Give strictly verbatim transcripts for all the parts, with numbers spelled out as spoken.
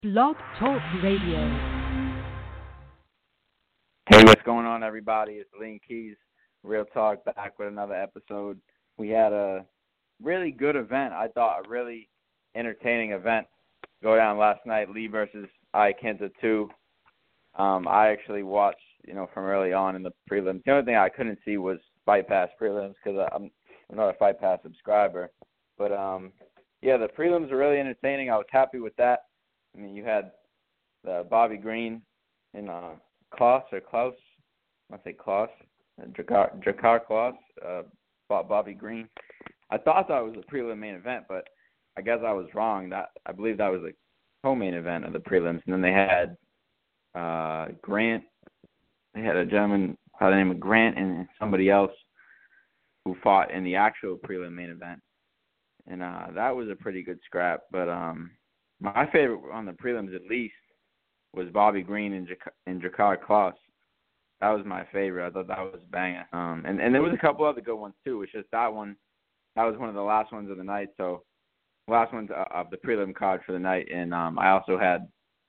Blog Talk Radio. Hey, what's going on, everybody? It's Lean Keys, Real Talk, back with another episode. We had a really good event. I thought a really entertaining event go down last night. Lee versus Iaquinta two. Um, I actually watched, you know, from early on in the prelims. The only thing I couldn't see was Fight Pass prelims because I'm, I'm not a Fight Pass subscriber. But um, yeah, the prelims were really entertaining. I was happy with that. I mean, you had uh, Bobby Green and uh, Klaus or Klaus. I want to say Klaus. Drakkar, Drakkar Klaus, uh, Bobby Green. I thought I thought it was a prelim main event, but I guess I was wrong. That I believe that was a co-main event of the prelims. And then they had uh, Grant. They had a gentleman by the name of Grant and somebody else who fought in the actual prelim main event. And uh, that was a pretty good scrap. But um, my favorite on the prelims, at least, was Bobby Green and, Jak- and Drakkar Klaus. That was my favorite. I thought that was banging. Um, and, and there was a couple other good ones, too. It's just that one, that was one of the last ones of the night. So last ones of the prelim card for the night. And um, I also had,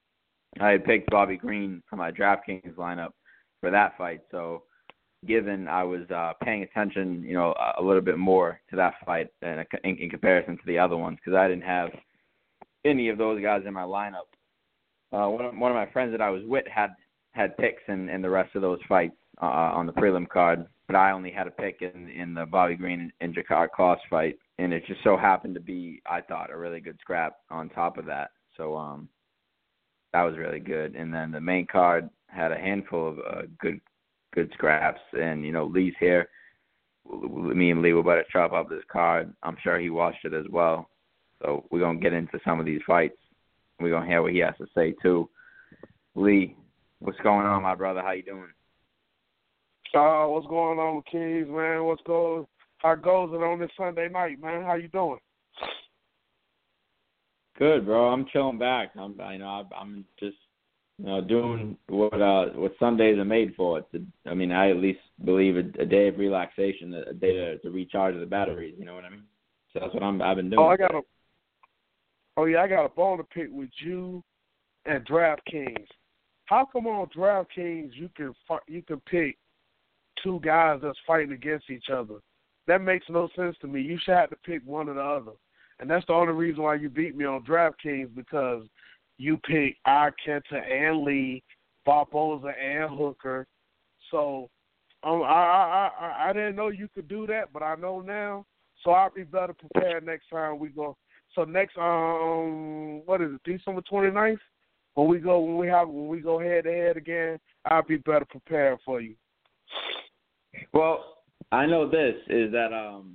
I had picked Bobby Green for my DraftKings lineup for that fight. So given I was uh, paying attention, you know, a, a little bit more to that fight in, in, in comparison to the other ones, because I didn't have any of those guys in my lineup. Uh, one, of, one of my friends that I was with had, had picks in, in the rest of those fights uh, on the prelim card, but I only had a pick in, in the Bobby Green and Drakkar Klaus fight, and it just so happened to be, I thought, a really good scrap on top of that. So um, that was really good. And then the main card had a handful of uh, good good scraps, and, you know, Lee's here. Me and Lee were about to chop up this card. I'm sure he watched it as well. So we're going to get into some of these fights. We're going to hear what he has to say, too. Lee, what's going on, my brother? How you doing? Uh, what's going on, Keys, man? What's going? How goes it on this Sunday night, man? How you doing? Good, bro. I'm chilling back. I'm, you know, I'm just, you know, doing what uh, what Sundays are made for. It's a, I mean, I at least believe a, a day of relaxation, a day to, to recharge the batteries. You know what I mean? So that's what I'm. I've been doing. Oh, I got a. Oh yeah, I got a bone to pick with you and DraftKings. How come on DraftKings you can you can pick two guys that's fighting against each other? That makes no sense to me. You should have to pick one or the other, and that's the only reason why you beat me on DraftKings, because you pick Iaquinta and Lee, Barboza and Hooker. So um, I, I I I didn't know you could do that, but I know now. So I'll be better prepared next time we go. So next um what is it, December twenty-ninth? When we go when we have when we go head to head again, I'll be better prepared for you. Well, I know this is that um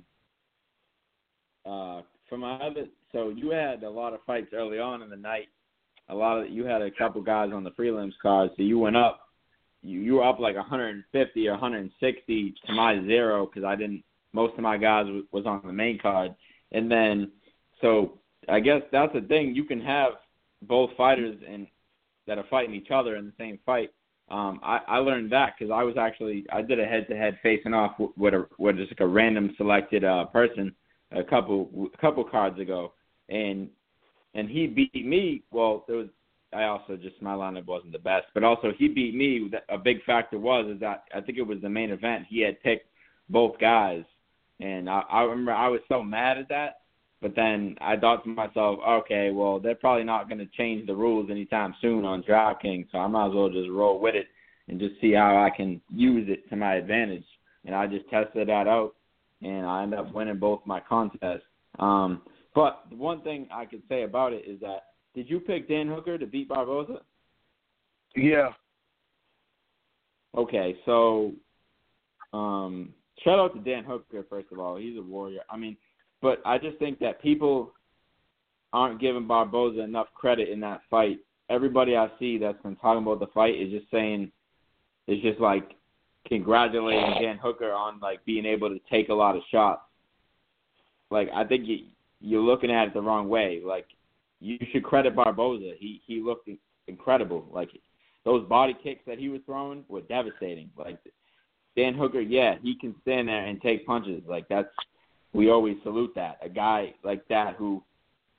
uh for my other so you had a lot of fights early on in the night. A lot of you had a couple guys on the prelims card, so you went up. You you were up like one hundred fifty or one hundred sixty to my zero because I didn't. Most of my guys was, was on the main card, and then so I guess that's the thing. You can have both fighters in that are fighting each other in the same fight. Um, I, I learned that because I was actually I did a head-to-head facing off with, with a with just like a random selected uh, person a couple a couple cards ago, and. And he beat me. Well, there was. I also just my lineup wasn't the best, but also he beat me. A big factor was is that I think it was the main event. He had picked both guys, and I, I remember I was so mad at that. But then I thought to myself, okay, well they're probably not going to change the rules anytime soon on DraftKings, so I might as well just roll with it and just see how I can use it to my advantage. And I just tested that out, and I ended up winning both my contests. Um, But the one thing I could say about it is that, did you pick Dan Hooker to beat Barboza? Yeah. Okay, so um, shout out to Dan Hooker, first of all. He's a warrior. I mean, but I just think that people aren't giving Barboza enough credit in that fight. Everybody I see that's been talking about the fight is just saying, is just like congratulating Dan Hooker on like being able to take a lot of shots. Like, I think you, you're looking at it the wrong way. Like, you should credit Barboza. He he looked incredible. Like, those body kicks that he was throwing were devastating. Like, Dan Hooker, yeah, he can stand there and take punches. Like, that's, we always salute that. A guy like that who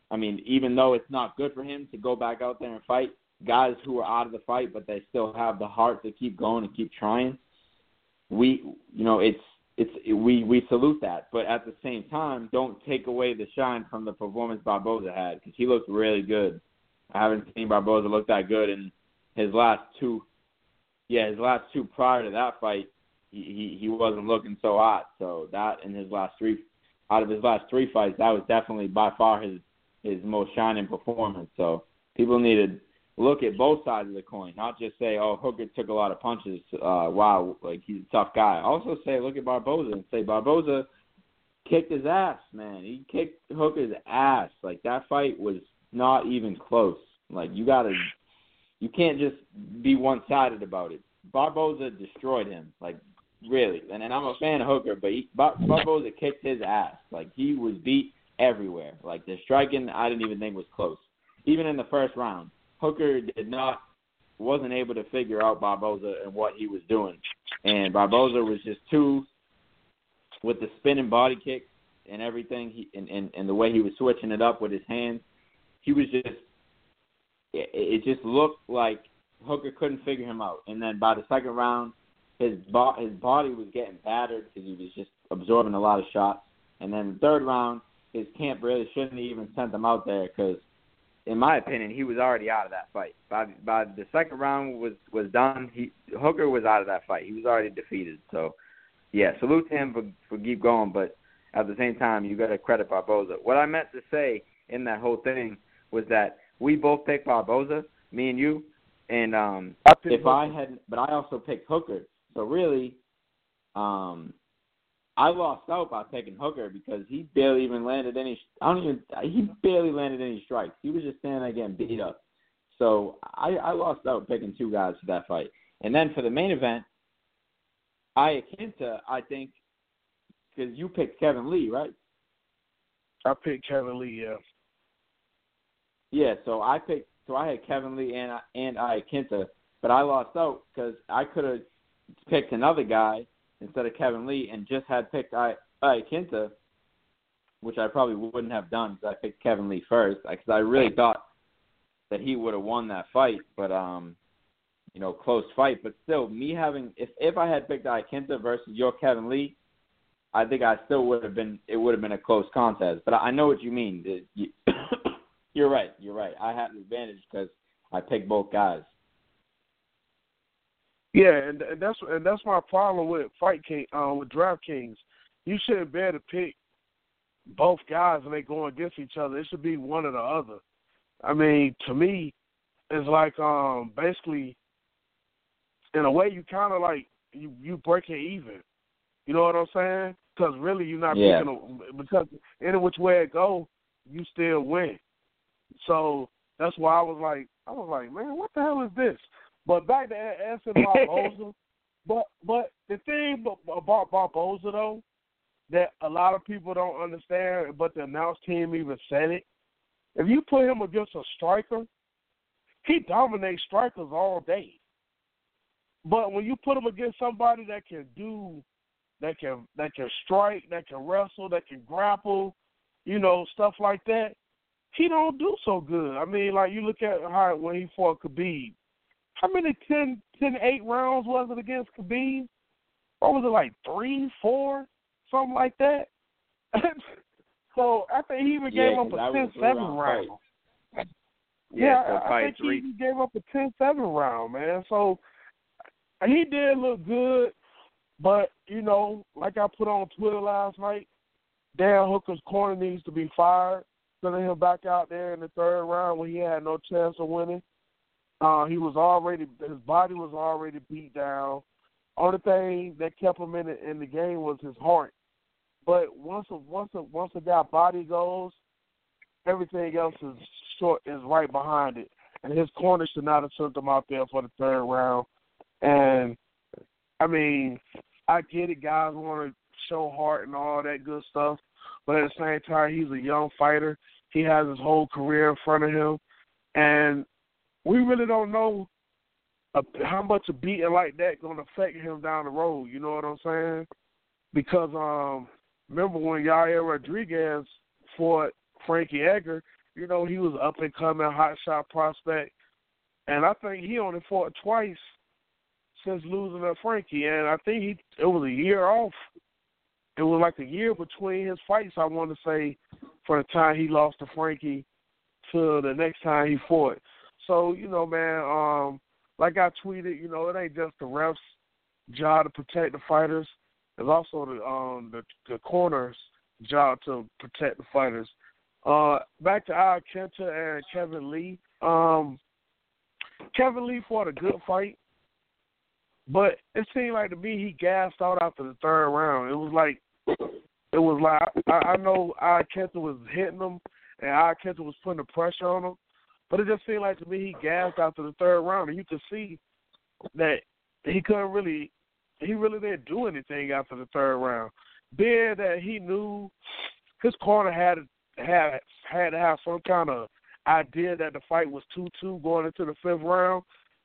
I mean, even though it's not good for him to go back out there and fight, guys who are out of the fight but they still have the heart to keep going and keep trying, we, you know, it's it's we we salute that. But at the same time, don't take away the shine from the performance Barboza had, because he looked really good. I haven't seen Barboza look that good in his last two. Yeah, his last two prior to that fight, he, he, he wasn't looking so hot. So that in his last three, out of his last three fights, that was definitely by far his his most shining performance. So people need to look at both sides of the coin, not just say, oh, Hooker took a lot of punches. Uh, wow, like he's a tough guy. Also say, look at Barboza and say Barboza kicked his ass, man. He kicked Hooker's ass. Like that fight was not even close. Like you gotta. You can't just be one-sided about it. Barboza destroyed him, like, really. And, and I'm a fan of Hooker, but he, Bar- Barboza kicked his ass. Like, he was beat everywhere. Like, the striking, I didn't even think was close. Even in the first round, Hooker did not, wasn't able to figure out Barboza and what he was doing. And Barboza was just too, with the spinning body kick and everything, he, and, and, and the way he was switching it up with his hands, he was just, it just looked like Hooker couldn't figure him out. And then by the second round, his bo- his body was getting battered because he was just absorbing a lot of shots. And then the third round, his camp really shouldn't have even sent him out there because, in my opinion, he was already out of that fight. By by the second round was, was done, he Hooker was out of that fight. He was already defeated. So, yeah, salute to him for, for keep going. But at the same time, you got to credit Barboza. What I meant to say in that whole thing was that we both picked Barboza, me and you, and um, I if Hooker. I hadn't, but I also picked Hooker. So really, um, I lost out by picking Hooker because he barely even landed any. I don't even. He barely landed any strikes. He was just standing there getting beat up. So I, I lost out picking two guys for that fight. And then for the main event, Iaquinta, I think, because you picked Kevin Lee, right? I picked Kevin Lee, yeah. Yeah, so I picked. So I had Kevin Lee and and Iaquinta, but I lost out because I could have picked another guy instead of Kevin Lee and just had picked Iaquinta, which I probably wouldn't have done because I picked Kevin Lee first because I really thought that he would have won that fight, but um, you know, close fight. But still, me having if if I had picked Iaquinta versus your Kevin Lee, I think I still would have been. It would have been a close contest. But I know what you mean. It, you, You're right. You're right. I had an advantage because I picked both guys. Yeah, and, and that's and that's my problem with Fight King, uh, with DraftKings. You shouldn't be able to pick both guys and they go against each other. It should be one or the other. I mean, to me, it's like um, basically, in a way, you kind of like you you break it even. You know what I'm saying? Because really, you're not yeah. picking a, because any which way it go, you still win. So that's why I was like, I was like, man, what the hell is this? But back to answering Barboza, but but the thing about Barboza though, that a lot of people don't understand, but the announce team even said it. If you put him against a striker, he dominates strikers all day. But when you put him against somebody that can do, that can that can strike, that can wrestle, that can grapple, you know, stuff like that, he don't do so good. I mean, like, you look at how when he fought Khabib, how many ten, ten, eight rounds was it against Khabib? Or was it like three, four, something like that? So I think he even yeah, gave up a ten seven round. Fight. Yeah, yeah so I think three. he even gave up a ten seven round, man. So he did look good, but, you know, like I put on Twitter last night, Dan Hooker's corner needs to be fired. Sending him back out there in the third round when he had no chance of winning. Uh, he was already, his body was already beat down. Only thing that kept him in the, in the game was his heart. But once a once a once a guy body goes, everything else is short is right behind it. And his corner should not have sent him out there for the third round. And I mean, I get it, guys want to show heart and all that good stuff. But at the same time, he's a young fighter. He has his whole career in front of him. And we really don't know a, how much a beating like that going to affect him down the road. You know what I'm saying? Because um, remember when Yair Rodriguez fought Frankie Edgar, You know, he was up and coming, hot shot prospect, and I think he only fought twice since losing to Frankie, and I think he it was a year off. It was like a year between his fights, I want to say, for the time he lost to Frankie to the next time he fought. So, you know, man, um, like I tweeted, you know, it ain't just the refs' job to protect the fighters. It's also the um the, the corner's job to protect the fighters. Uh, back to Al Kenta and Kevin Lee. Um, Kevin Lee fought a good fight, but it seemed like to me he gassed out after the third round. It was like it was like I, I know Al Kenta was hitting him and Al Kenta was putting the pressure on him, but it just seemed like to me he gassed after the third round, and you could see that he couldn't really, he really didn't do anything after the third round. Being that he knew his corner had had had to have some kind of idea that the fight was two two going into the fifth round.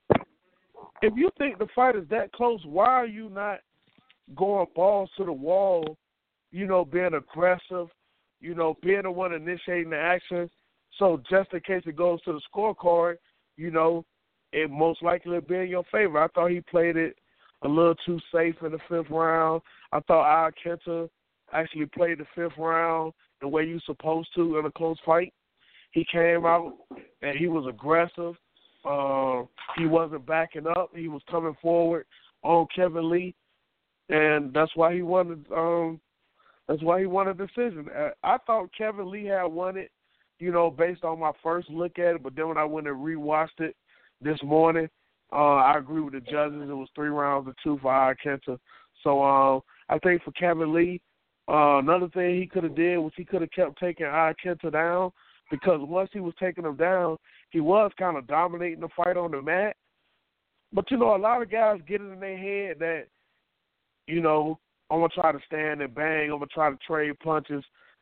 If you think the fight is that close, why are you not going balls to the wall, you know, being aggressive, you know, being the one initiating the action? So just in case it goes to the scorecard, you know, it most likely will be in your favor. I thought he played it a little too safe in the fifth round. I thought Al Kenta actually played the fifth round the way you're supposed to in a close fight. He came out and he was aggressive. Uh, he wasn't backing up. He was coming forward on Kevin Lee, and that's why he won. Um, that's why he won a decision. I thought Kevin Lee had won it, you know, based on my first look at it. But then when I went and rewatched it this morning, uh, I agree with the judges. It was three rounds to two for Al Kenta. So uh, I think for Kevin Lee, uh, another thing he could have did was he could have kept taking Al Kenta down, because once he was taking him down, he was kind of dominating the fight on the mat. But, you know, a lot of guys get it in their head that, you know, I'm going to try to stand and bang, I'm going to try to trade punches.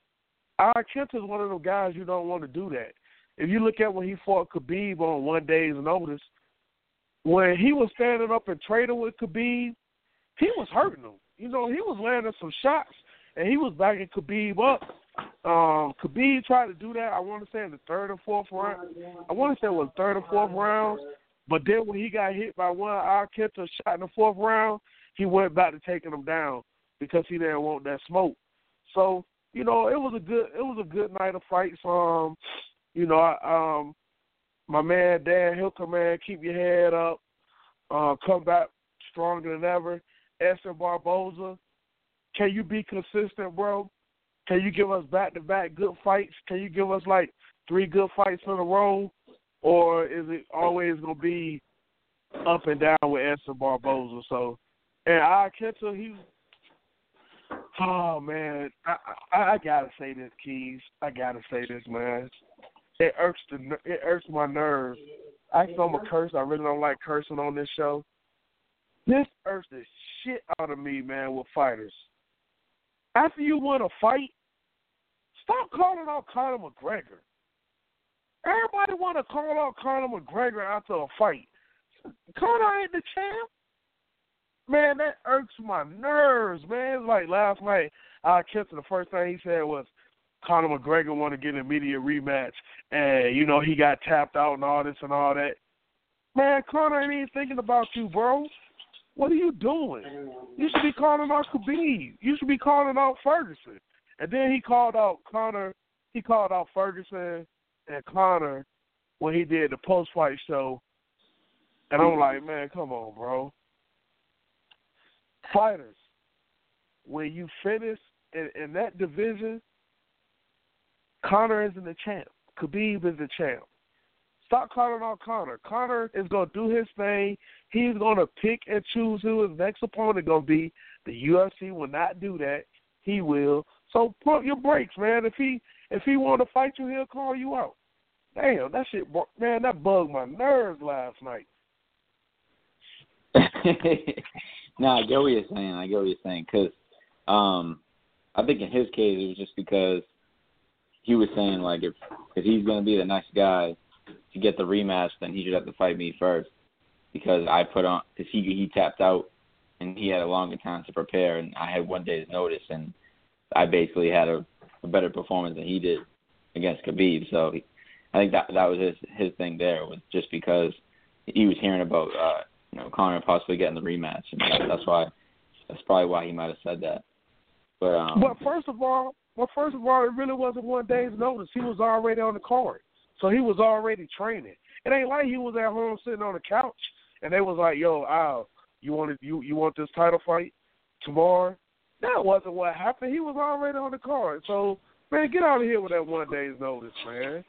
Al Kenta is one of those guys you don't want to do that. If you look at when he fought Khabib on one day's notice, when he was standing up and trading with Khabib, he was hurting him. You know, he was landing some shots, and he was backing Khabib up. Um, Khabib tried to do that, I want to say, in the third or fourth round. I want to say it was third or fourth round. But then when he got hit by one Al Kenta shot in the fourth round, he went back to taking him down because he didn't want that smoke. So, you know, it was a good it was a good night of fights. Um, you know, I, um, my man Dan Hilker, man, keep your head up. Uh, come back stronger than ever. Edson Barboza, can you be consistent, bro? Can you give us back-to-back good fights? Can you give us, like, three good fights in a row? Or is it always going to be up and down with Edson Barboza? So, and Al Kenta, he, oh, man, I, I, I got to say this, Keys. I got to say this, man. It irks, the, it irks my nerves. I know I'm a curse. I really don't like cursing on this show. This irks the shit out of me, man, with fighters. After you win a fight, stop calling out Conor McGregor. Everybody want to call out Conor McGregor after a fight. Conor ain't the champ. Man, that irks my nerves, man. It's like last night, Al Kenta, the first thing he said was Conor McGregor want to get an immediate rematch, and, you know, he got tapped out and all this and all that. Man, Conor ain't even thinking about you, bro. What are you doing? You should be calling out Khabib. You should be calling out Ferguson. And then he called out Conor. He called out Ferguson and Conor when he did the post-fight show. And I'm like, man, come on, bro. Fighters, when you finish in, in that division, Conor isn't the champ. Khabib is the champ. Stop calling out Conor. Conor is going to do his thing. He's going to pick and choose who his next opponent is going to be. The U F C will not do that. He will. So put your brakes, man. If he if he want to fight you, he'll call you out. Damn, that shit, man, that bugged my nerves last night. No, I get what you're saying. I get what you're saying. Because um, I think in his case, it was just because he was saying, like, if, if he's going to be the next guy to get the rematch, then he should have to fight me first, because I put on because he he tapped out and he had a longer time to prepare, and I had one day's notice, and I basically had a, a better performance than he did against Khabib. So he, I think that that was his his thing there, was just because he was hearing about uh, you know, Conor possibly getting the rematch, and that, that's why that's probably why he might have said that. But um, Well, first of all, well, first of all, it really wasn't one day's notice. He was already on the card, so he was already training. It ain't like he was at home sitting on the couch and they was like, "Yo, Al, you want you you want this title fight tomorrow?" That wasn't what happened. He was already on the card. So, man, get out of here with that one day's notice, man.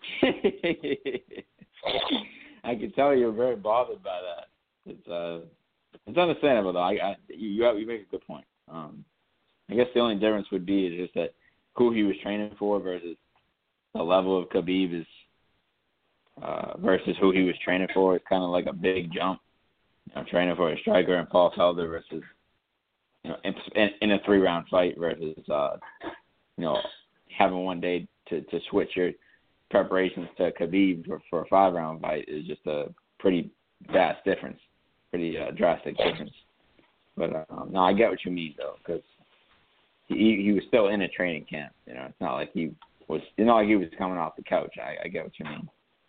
I can tell you're very bothered by that. It's uh, it's understandable though. I, I you you make a good point. Um, I guess the only difference would be is just that who he was training for versus the level of Khabib is uh, versus who he was training for. It's kind of like a big jump. You know, training for a striker and Paul Felder versus, you know, in, in, in a three-round fight versus, uh, you know, having one day to, to switch your preparations to Khabib for, for a five-round fight is just a pretty vast difference, pretty uh, drastic difference. But um, no, I get what you mean though, because he he was still in a training camp. You know, it's not like he was. It's not like he was coming off the couch. I, I get what you mean.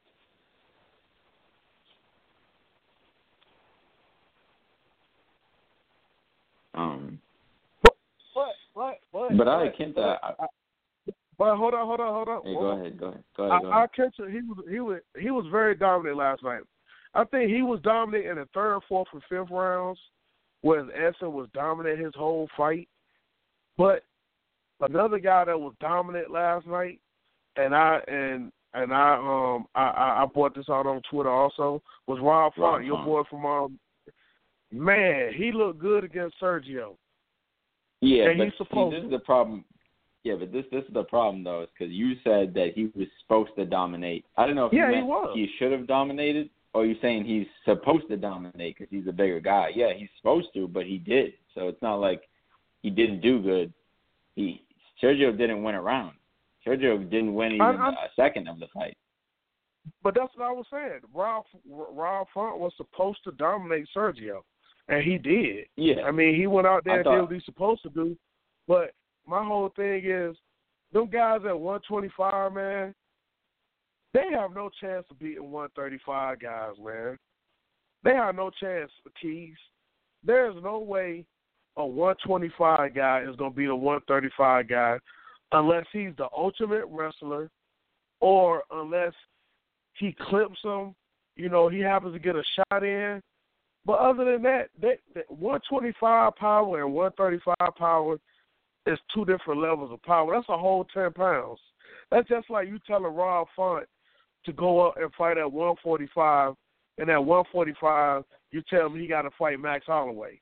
Um, but but but but, but I can't. But, I, but hold on, hold on, hold on. Hey, hold go on. ahead, go ahead, go ahead. Go I, ahead. I catch it. He was he was he was very dominant last night. I think he was dominant in the third, fourth, and fifth rounds, whereas Edson was dominant his whole fight. But another guy that was dominant last night, and I and and I um I I brought this out on Twitter also, was Rob Font, your boy from um. Man, he looked good against Sergio. Yeah, and but he's supposed see, this is the problem. Yeah, but this this is the problem though, is because you said that he was supposed to dominate. I don't know if yeah, you he meant was. he should have dominated, or you saying he's supposed to dominate because he's a bigger guy. Yeah, he's supposed to, but he did. So it's not like he didn't do good. He Sergio didn't win a round. Sergio didn't win even I, I, a second of the fight. But that's what I was saying. Rob Rob Font was supposed to dominate Sergio, and he did. Yeah. I mean, he went out there I and thought, did what he's supposed to do. But my whole thing is, them guys at one twenty-five, man, they have no chance of beating one thirty-five guys, man. They have no chance, Keys. There's no way a one twenty-five guy is going to beat a one thirty-five guy unless he's the ultimate wrestler or unless he clips him, you know, he happens to get a shot in. But other than that, that, that one twenty-five power and one thirty-five power is two different levels of power. That's a whole ten pounds. That's just like you telling Rob Font to go up and fight at one forty-five, and at one forty-five, you tell him he got to fight Max Holloway.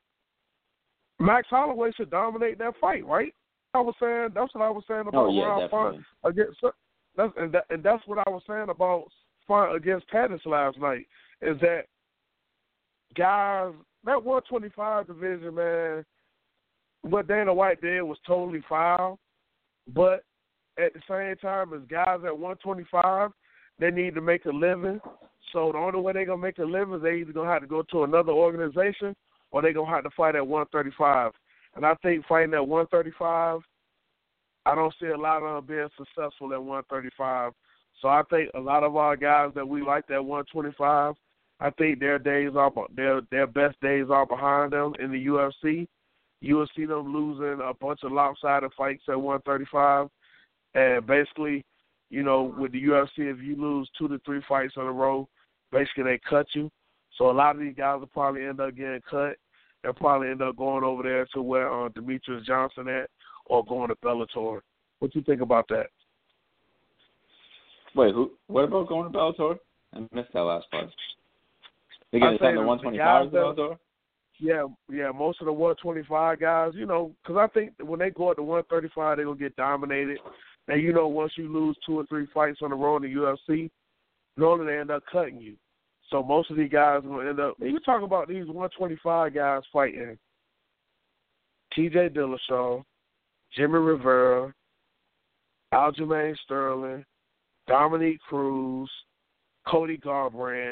Max Holloway should dominate that fight, right? I was saying that's what I was saying about oh, yeah, Rob Font against. That's and, that, and that's what I was saying about Font against Pettis last night. Is that guys that one twenty-five division, man? What Dana White did was totally foul, but at the same time, as guys at one twenty-five, they need to make a living. So the only way they're gonna make a living is they either gonna have to go to another organization or they're gonna have to fight at one thirty-five. And I think fighting at one thirty-five, I don't see a lot of them being successful at one thirty-five. So I think a lot of our guys that we like at one twenty-five, I think their days are their their best days are behind them in the U F C. You will see them losing a bunch of lopsided fights at one thirty-five. And basically, you know, with the U F C, if you lose two to three fights in a row, basically they cut you. So a lot of these guys will probably end up getting cut. They'll probably end up going over there to where uh, Demetrius Johnson at or going to Bellator. What do you think about that? Wait, who? What about going to Bellator? I missed that last part. They're going to send the one twenty-five to Bellator? Yeah, yeah, most of the one twenty-five guys, you know, because I think when they go up to one thirty-five, they're going to get dominated. And, you know, once you lose two or three fights on the road in the U F C, normally they end up cutting you. So most of these guys are going to end up – you talk about these one twenty-five guys fighting T J Dillashaw, Jimmy Rivera, Aljamain Sterling, Dominique Cruz, Cody Garbrandt,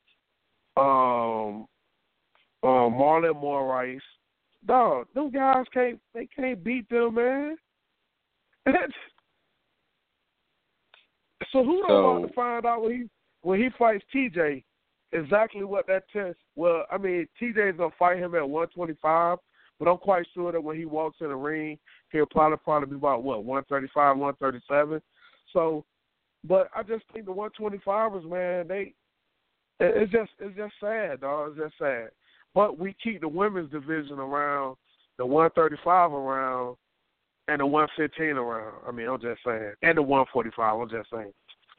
um, um, Marlon Moraes. Dog, them guys can't they can't beat them, man. So who So- don't want to find out when he when he fights T J exactly what that test? Well, I mean, T J's gonna fight him at one twenty-five, but I'm quite sure that when he walks in the ring, he'll probably probably be about what one thirty-five, one thirty-seven. So, but I just think the one twenty-fivers, man, they it- it's just it's just sad, dog. It's just sad. But we keep the women's division around, the one thirty-five around, and the one fifteen around. I mean, I'm just saying, and the one forty-five. I'm just saying.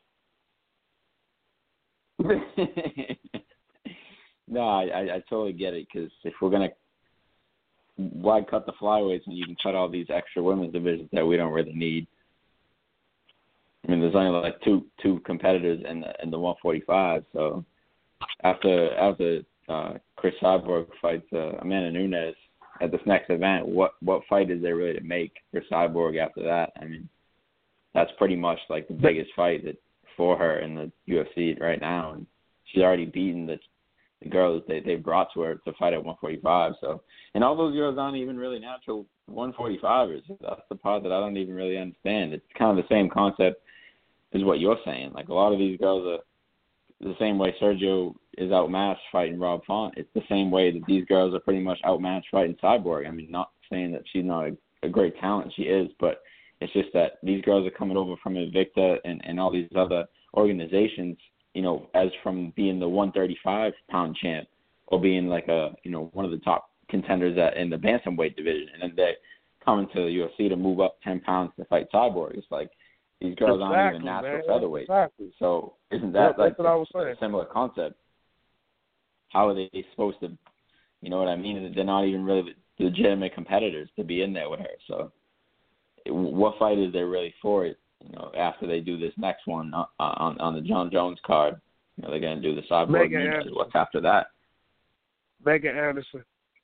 No, I, I, I totally get it, because if we're going to, why cut the flyweights when you can cut all these extra women's divisions that we don't really need? I mean, there's only like two two competitors in the in the one forty-five. So after after uh, Chris Cyborg fights uh, Amanda Nunes at this next event, what what fight is there really to make for Cyborg after that? I mean, that's pretty much like the biggest fight that for her in the U F C right now, and she's already beaten the the girls they they brought to her to fight at one forty-five. So, and all those girls aren't even really natural one forty-fivers. That's the part that I don't even really understand. It's kind of the same concept as what you're saying. Like, a lot of these girls are the same way Sergio is outmatched fighting Rob Font. It's the same way that these girls are pretty much outmatched fighting Cyborg. I mean, not saying that she's not a, a great talent, she is, but it's just that these girls are coming over from Invicta and, and all these other organizations, you know, as from being the one thirty-five pound champ or being like a, you know, one of the top contenders at, in the bantamweight division. And then they coming to the U F C to move up ten pounds to fight Cyborg. It's like, these girls exactly, aren't even natural man. featherweights. Exactly. So isn't that yeah, like what I was saying. a similar concept? How are they supposed to, you know what I mean? They're not even really legitimate competitors to be in there with her. So what fight is there really for it? You know, after they do this next one on on, on the John Jones card, you know, they're going to do the Cyborg Megan Nunes. Anderson. What's after that? Megan Anderson.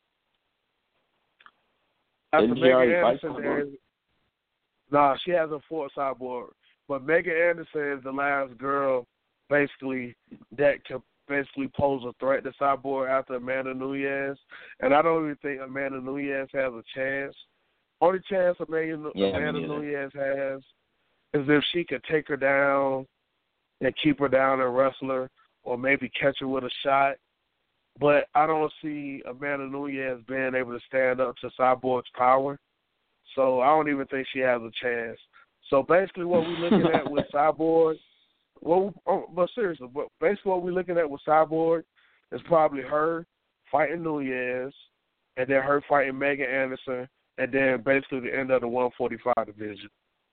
After Didn't she Megan already Anderson, fight there Cyborg? is, nah, she hasn't fought Cyborg. But Megan Anderson is the last girl, basically, that can basically pose a threat to Cyborg after Amanda Nunes. And I don't even think Amanda Nunes has a chance. Only chance Amanda, Yeah, Amanda me neither. Nunes has is if she could take her down and keep her down and wrestle her, or maybe catch her with a shot. But I don't see Amanda Nunes being able to stand up to Cyborg's power. So I don't even think she has a chance. So basically what we're looking at with Cyborg, well, oh, but seriously, but basically what we're looking at with Cyborg is probably her fighting Nunes, and then her fighting Megan Anderson, and then basically the end of the one forty-five division.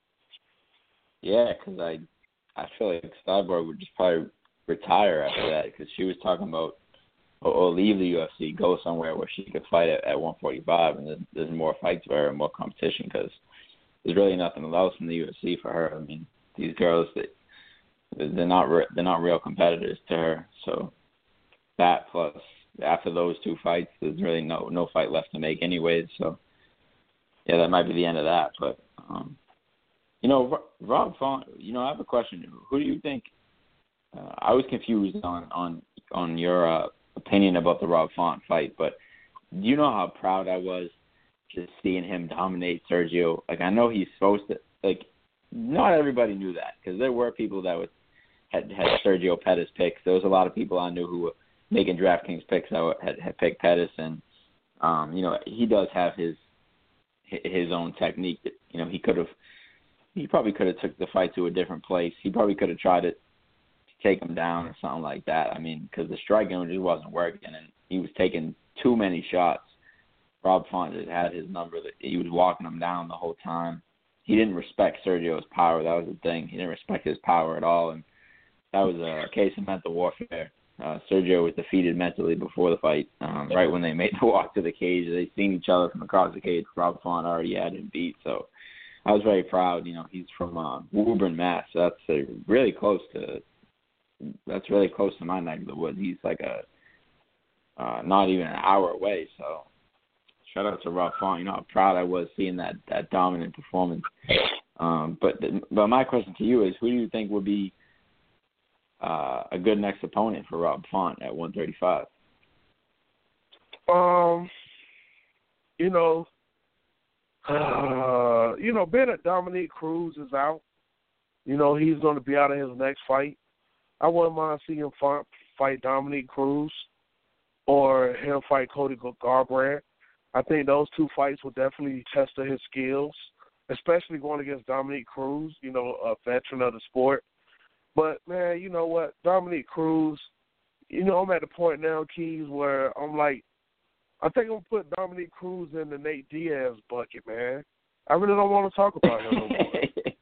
Yeah, because I, I feel like Cyborg would just probably retire after that, because she was talking about or, or leave the U F C, go somewhere where she could fight at, at one forty-five, and there's, there's more fights for her and more competition, because there's really nothing else in the U F C for her. I mean, these girls, they, they're not re- they're not real competitors to her. So that plus after those two fights, there's really no no fight left to make anyways. So yeah, that might be the end of that. But um, you know, Rob Font, you know, I have a question. Who do you think? Uh, I was confused on on on your uh, opinion about the Rob Font fight, but do you know how proud I was just seeing him dominate Sergio? Like, I know he's supposed to, like, not everybody knew that, because there were people that would, had had Sergio Pettis picks. There was a lot of people I knew who were making DraftKings picks that had, had picked Pettis, and um, you know, he does have his his own technique that, you know, he could have, he probably could have took the fight to a different place. He probably could have tried it to take him down or something like that. I mean, because the striking just wasn't working, and he was taking too many shots. Rob Font just had his number. That he was walking him down the whole time. He didn't respect Sergio's power. That was the thing. He didn't respect his power at all, and that was a case of mental warfare. Uh, Sergio was defeated mentally before the fight. Um, right when they made the walk to the cage, they seen each other from across the cage. Rob Font already had him beat, so I was very proud. You know, he's from uh, Woburn, Mass. So that's uh, really close to. That's really close to my neck of the woods. He's like a uh, not even an hour away. So shout out to Rob Font. You know how proud I was seeing that, that dominant performance. Um, but but my question to you is, who do you think would be uh, a good next opponent for Rob Font at one thirty-five? Um, you know, uh, you know, being that Dominique Cruz is out, You know, he's going to be out of his next fight. I wouldn't mind seeing him fight, fight Dominique Cruz or him fight Cody Garbrandt. I think those two fights will definitely test his skills, especially going against Dominique Cruz, you know, a veteran of the sport. But, man, you know what? Dominique Cruz, you know, I'm at the point now, Keys, where I'm like, I think I'm going to put Dominique Cruz in the Nate Diaz bucket, man. I really don't want to talk about him no more.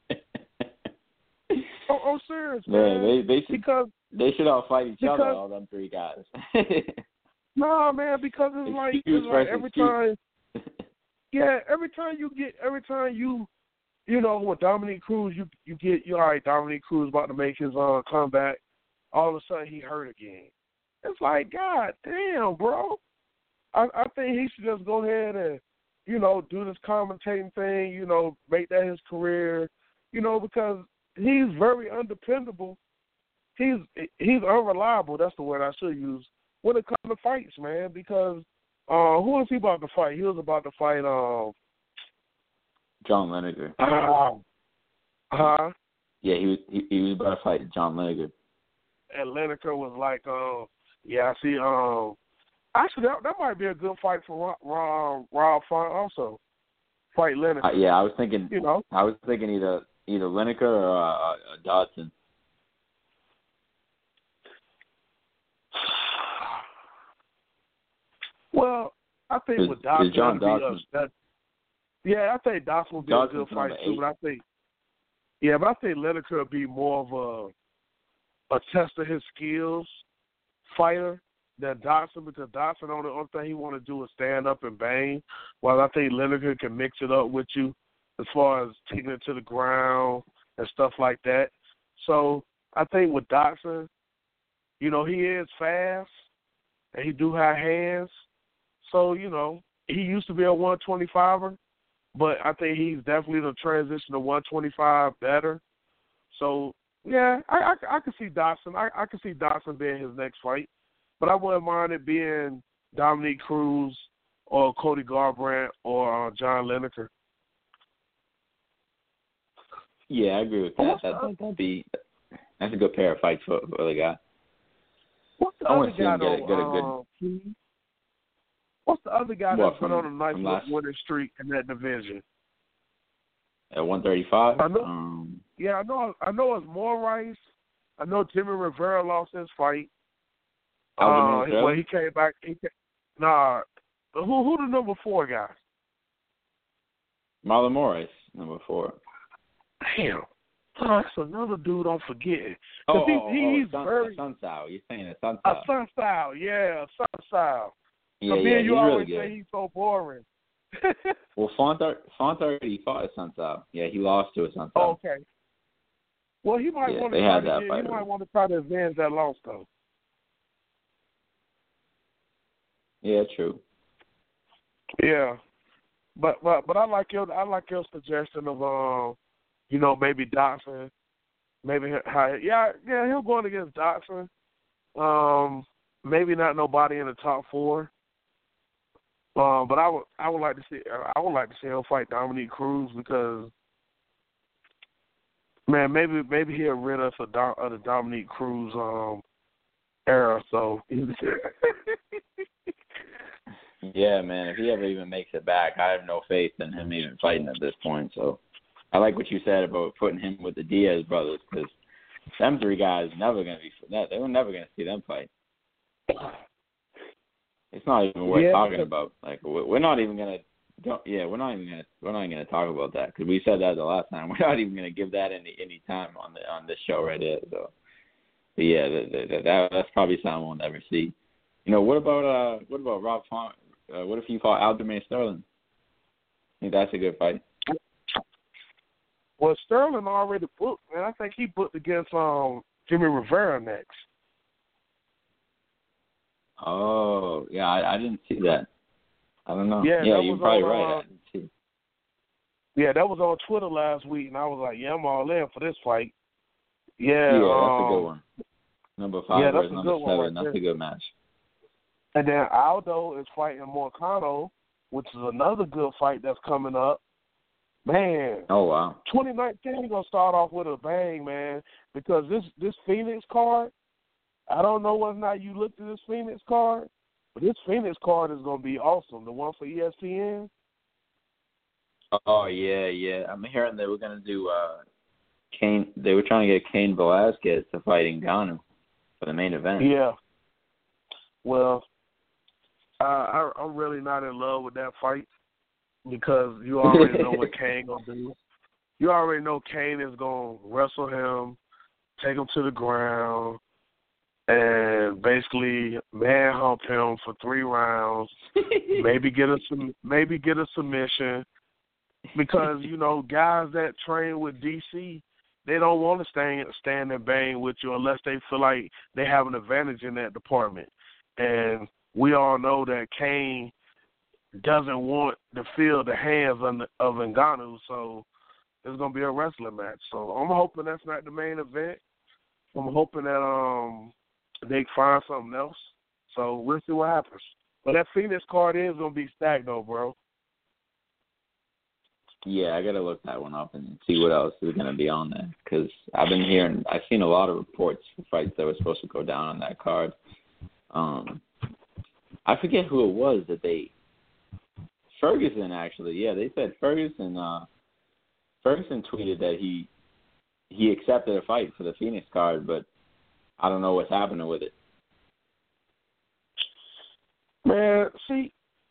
oh, I'm serious, man. man they, they, should, because, they should all fight each because, other, all them three guys. No, man, because it's like, it's like every time, yeah, every time you get, every time you, you know, with Dominique Cruz, you you get, you all right, Dominique Cruz about to make his uh, comeback, all of a sudden he hurt again. It's like, God damn, bro. I, I think he should just go ahead and, you know, do this commentating thing, you know, make that his career, you know, because he's very undependable. He's he's unreliable. That's the word I should use when it comes to fights, man. Because uh, who was he about to fight? He was about to fight um, John Lineker. Uh huh. Yeah, he was he, he was about to fight John Lineker. And Lineker was like, um, yeah, I see. Um, actually, that that might be a good fight for Rob Rob Font also. Fight Lineker. Uh, yeah, I was thinking. You know, I was thinking either either Lineker or uh, uh, Dodson. Well, I think is, with Dodson, John Dodson. Be a, yeah, I think Dodson will be Dodson's a good fight too. eight. But I think, yeah, but I think Lineker will be more of a a test of his skills fighter than Dodson, because Dodson, the only, only thing he want to do is stand up and bang, while I think Lineker can mix it up with you as far as taking it to the ground and stuff like that. So I think with Dodson, you know, he is fast and he do have hands. So, you know, he used to be a one twenty-fiver, but I think he's definitely the transition to one twenty-five better. So, yeah, I, I, I can see Dodson. I, I can see Dodson being his next fight, but I wouldn't mind it being Dominique Cruz or Cody Garbrandt or uh, John Lineker. Yeah, I agree with that. That that'd be that's a good pair of fights for, for the guy. What's the I other want to see guy him get a, though, get a good. uh, What's the other guy What, that's been from- on a nice from little last- winning streak in that division? At one thirty-five. I know. Um, Yeah, I know. I know it's more Rice. I know Jimmy Rivera lost his fight. Alvin Uh, well, he came back. He came, nah, who who the number four guy? Marlon Morris, number four. Damn, oh, that's another dude I'm forgetting. Oh, he, oh, he, oh, he's Sun, very Sun Sao. You're saying a Sun a Sao. Sun Style. Yeah, a Sun Style. Yeah, so yeah, me and he's you really always good. say he's so boring. Well, Font Font already fought a Sun Sao. Yeah, he lost to a Sun Sao. Oh, okay. Well, he might Yeah, want to they try had to that get, fight he might already. want to try to avenge that loss though. Yeah, true. Yeah, but but but I like your I like your suggestion of um, you know, maybe Dodson, maybe how yeah yeah he'll go against Dodson. Um, maybe not nobody in the top four. Um, but I would I would like to see I would like to see him fight Dominique Cruz because man maybe maybe he'll rid us of, Dom, of the Dominique Cruz um era. So. Yeah, man. If he ever even makes it back, I have no faith in him even fighting at this point. So, I like what you said about putting him with the Diaz brothers because them three guys never gonna be. They were never gonna see them fight. It's not even worth yeah, talking about. Like we're not even gonna. Don't, yeah, we're not even gonna. We're not even gonna talk about that because we said that the last time. We're not even gonna give that any any time on the on this show right here. So, but yeah, that, that, that that's probably something we'll never see. You know, what about uh, what about Rob Font? Uh, what if he fought Aljamain Sterling? I think that's a good fight. Well, Sterling already booked, man. I think he booked against um Jimmy Rivera next. Oh, yeah, I, I didn't see that. I don't know. Yeah, yeah that you're was probably on, right. uh, I didn't see. Yeah, that was on Twitter last week, and I was like, yeah, I'm all in for this fight. Yeah, Yeah, um, that's a good one. Number five yeah, that's versus a number good one seven. right That's there. a good match. And then Aldo is fighting Morcano, which is another good fight that's coming up. Man. Oh, wow. twenty nineteen going to start off with a bang, man, because this, this Phoenix card, I don't know whether or not you looked at this Phoenix card, but this Phoenix card is going to be awesome. The one for E S P N. Oh, yeah, yeah. I'm hearing they were going to do uh, Cain. They were trying to get Cain Velasquez to fight Ngannou for the main event. Yeah. Well, uh, I, I'm really not in love with that fight because you already know what Cain going to do. You already know Cain is going to wrestle him, take him to the ground, and basically manhunt him for three rounds, maybe get a maybe get a submission. Because, you know, guys that train with D C, they don't want to stand, stand and bang with you unless they feel like they have an advantage in that department. And we all know that Cain doesn't want to feel the hands of Ngannou, so it's going to be a wrestling match. So I'm hoping that's not the main event. I'm hoping that um they find something else. So we'll see what happens. But that Phoenix card is going to be stacked, though, bro. Yeah, I gotta look that one up and see what else is gonna be on there because I've been hearing, I've seen a lot of reports for fights that were supposed to go down on that card. Um, I forget who it was that they, Ferguson actually, yeah, they said Ferguson. Uh, Ferguson tweeted that he he accepted a fight for the Phoenix card, but I don't know what's happening with it. Man, see.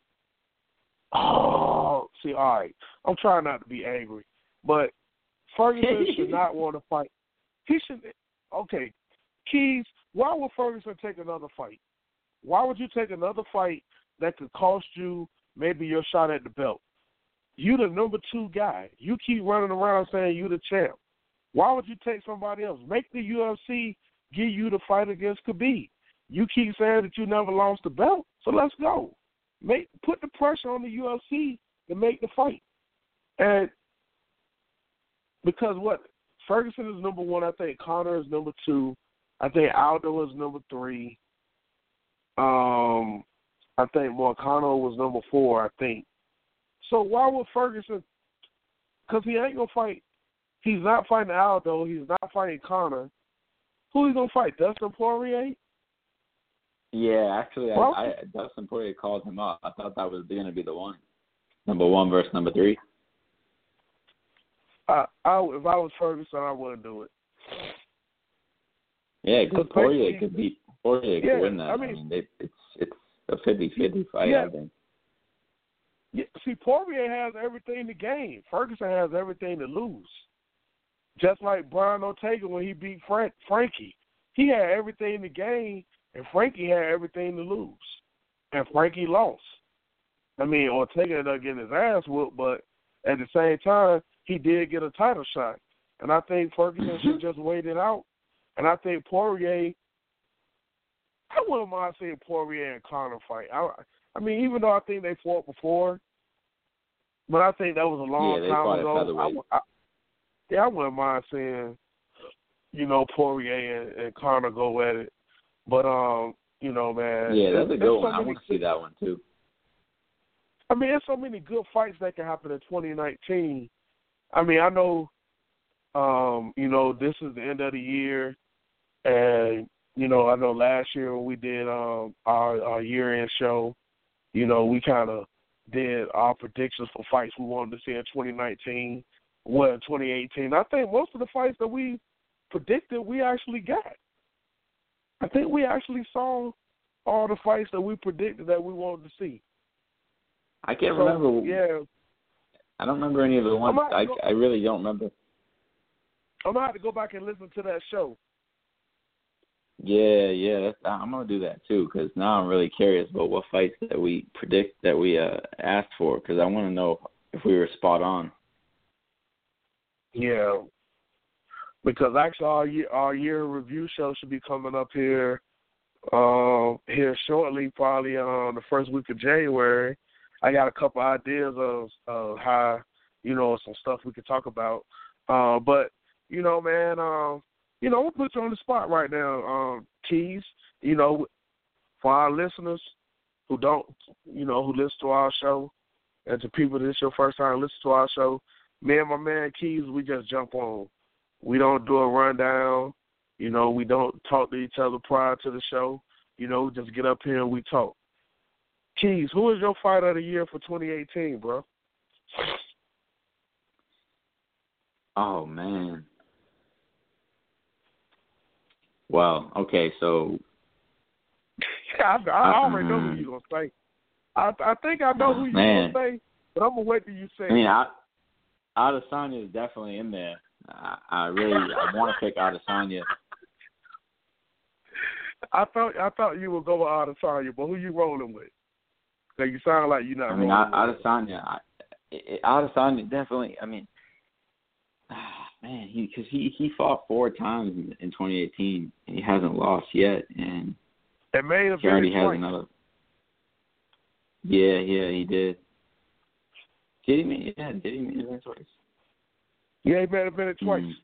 Oh, see, all right. I'm trying not to be angry, but Ferguson should not want to fight. He should. Okay, Keys. Why would Ferguson take another fight? Why would you take another fight that could cost you maybe your shot at the belt? You the number two guy. You keep running around saying you the champ. Why would you take somebody else? Make the U F C give you the fight against Khabib. You keep saying that you never lost the belt, so let's go. Make put the pressure on the U F C to make the fight. And because what Ferguson is number one, I think Conor is number two, I think Aldo is number three. Um, I think Moicano was number four, I think. So why would Ferguson? Because he ain't gonna fight. He's not fighting Aldo. He's not fighting Conor. Who he gonna fight? Dustin Poirier? Yeah, actually, I, well, I, Dustin Poirier called him up. I thought that was going to be the one. Number one versus number three. I, I, if I was Ferguson, I wouldn't do it. Yeah, because Poirier could beat Poirier yeah, could win that. I mean, I mean it, it's it's a fifty-fifty fight, yeah. I think. Yeah, see, Poirier has everything to gain. Ferguson has everything to lose. Just like Brian Ortega when he beat Frank, Frankie. He had everything to gain, and Frankie had everything to lose. And Frankie lost. I mean, Ortega ended up getting his ass whooped, but at the same time, he did get a title shot. And I think Ferguson should just wait it out. And I think Poirier, I wouldn't mind seeing Poirier and Conor fight. I, I mean, even though I think they fought before, but I think that was a long yeah, they time fought ago. at featherweight. I, I, yeah, I wouldn't mind seeing, you know, Poirier and, and Conor go at it. But, um, you know, man. Yeah, that's a good so one. I many, want to see that one, too. I mean, there's so many good fights that can happen in twenty nineteen. I mean, I know, um, you know, this is the end of the year. And, you know, I know last year when we did um, our, our year-end show, you know, we kind of did our predictions for fights we wanted to see in twenty nineteen, well, in twenty eighteen. I think most of the fights that we predicted, we actually got. I think we actually saw all the fights that we predicted that we wanted to see. I can't so, remember. Yeah. I don't remember any of the ones. I, go, I really don't remember. I'm going to have to go back and listen to that show. Yeah, yeah, that's, I'm gonna do that too because now I'm really curious about what fights that we predict that we uh, asked for because I want to know if we were spot on. Yeah, because actually our year our year review show should be coming up here, uh, here shortly, probably on uh, the first week of January. I got a couple ideas of uh, how you know some stuff we could talk about, uh, but you know, man. Um, You know, we'll put you on the spot right now, um, Keys. You know, for our listeners who don't, you know, who listen to our show, and to people this is your first time listening to our show, me and my man Keys, we just jump on. We don't do a rundown. You know, we don't talk to each other prior to the show. You know, we just get up here and we talk. Keys, who is your fighter of the year for twenty eighteen, bro? Oh, man. Well, okay, so. I, I already know who you're going to say. I, I think I know who you're going to say, but I'm going to wait till you say I mean, I, Adesanya is definitely in there. I, I really I want to pick Adesanya. I thought I thought you would go with Adesanya, but who you rolling with? Because you sound like you're not I mean, rolling Adesanya, I, Adesanya definitely, I mean, man, he because he, he fought four times in, in twenty eighteen, and he hasn't lost yet, and it made he already has another. Yeah, yeah, he did. Did he mean? Yeah, did he mean it twice? Yeah, he made it twice. Mm.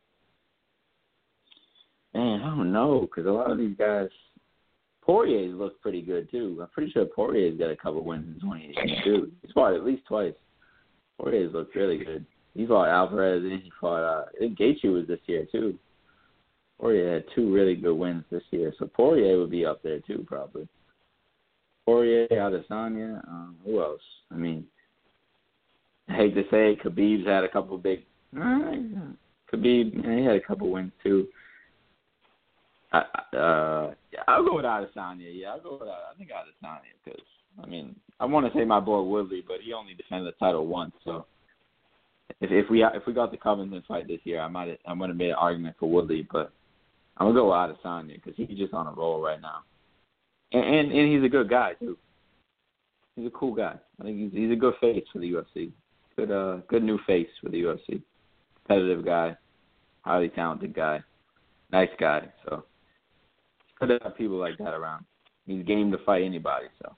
Man, I don't know, because a lot of these guys, Poirier's looked pretty good, too. I'm pretty sure Poirier's got a couple wins in twenty eighteen, too. He's fought at least twice. Poirier's looked really good. He fought Alvarez, and he fought, uh, I think Gaethje was this year, too. Poirier had two really good wins this year, so Poirier would be up there, too, probably. Poirier, Adesanya, um, who else? I mean, I hate to say it, Khabib's had a couple big, uh, Khabib, man, he had a couple wins, too. I, uh, yeah, I'll go with Adesanya. Yeah, I'll go with I think Adesanya because I mean I want to say my boy Woodley, but he only defended the title once. So if if we if we got the Covington fight this year, I might I might have made an argument for Woodley, but I'm gonna go with Adesanya because he's just on a roll right now, and, and and he's a good guy too. He's a cool guy. I think he's he's a good face for the U F C. Good uh good new face for the U F C. Competitive guy, highly talented guy, nice guy. So. Good to have people like that around. He's game to fight anybody. So.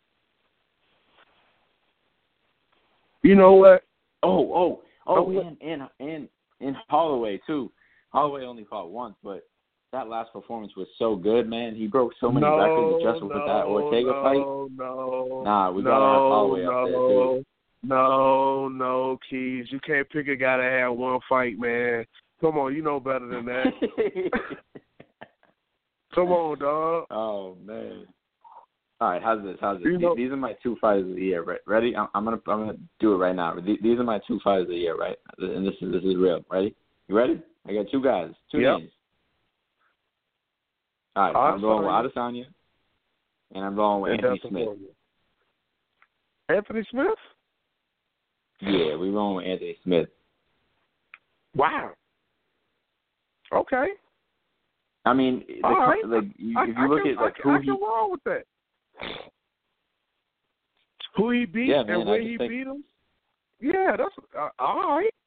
You know what? Oh, oh, oh, oh and and and and Holloway too. Holloway only fought once, but that last performance was so good, man. He broke so many no, records just no, with that Ortega no, fight. No, nah, we no, gotta have Holloway no, up there too. No, no, Keys. You can't pick a guy that had one fight, man. Come on, you know better than that. Come on, dog. Oh man. All right, how's this? How's this? You know, these are my two fighters of the year. Right? Ready? I'm, I'm gonna I'm gonna do it right now. These are my two fighters of the year, right? And this is this is real. Ready? You ready? I got two guys, two yep. names. All right, so I'm going with Adesanya, and I'm going with Anthony Smith. Anthony Smith? Yeah, we're going with Anthony Smith. Wow. Okay. I mean, the, right. like you, I, if you I look can, at like I, who I he, can roll with that. Who he beat yeah, man, and where I he think, beat him. Yeah, that's uh, all right.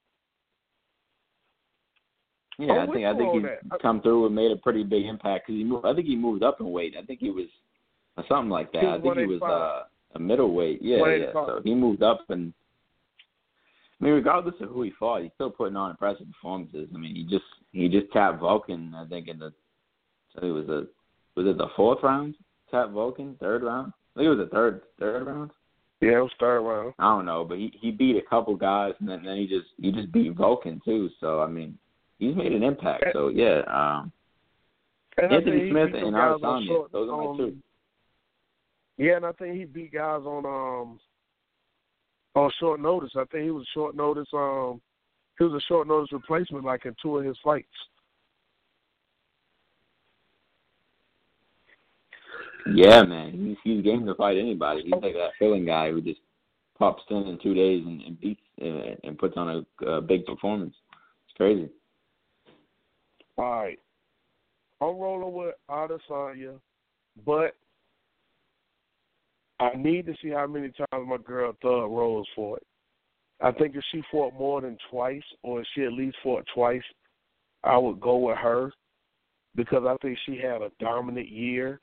Yeah, oh, I think I think he's that. come through and made a pretty big impact because he moved. I think he moved up in weight. I think he was or something like that. I think he was uh, a middleweight. Yeah, yeah. So he moved up and. I mean, regardless of who he fought, he's still putting on impressive performances. I mean, he just he just tapped Vulcan. I think in the I think it was the was it the fourth round? Tapped Vulcan, third round. I think it was the third third round. Yeah, it was third round. I don't know, but he, he beat a couple guys, and then, then he just he just beat Vulcan too. So I mean, he's made an impact. So yeah, um, Anthony Smith and Adesanya, those are my two. Yeah, and I think he beat guys on um. on short notice. I think he was short notice. Um, he was a short notice replacement, like in two of his fights. Yeah, man, he's he's game to fight anybody. He's like that filling guy who just pops in in two days and, and beats uh, and puts on a, a big performance. It's crazy. All right, I'm rolling with Adesanya, but I need to see how many times my girl Thug rolls for it. I think if she fought more than twice, or if she at least fought twice, I would go with her because I think she had a dominant year.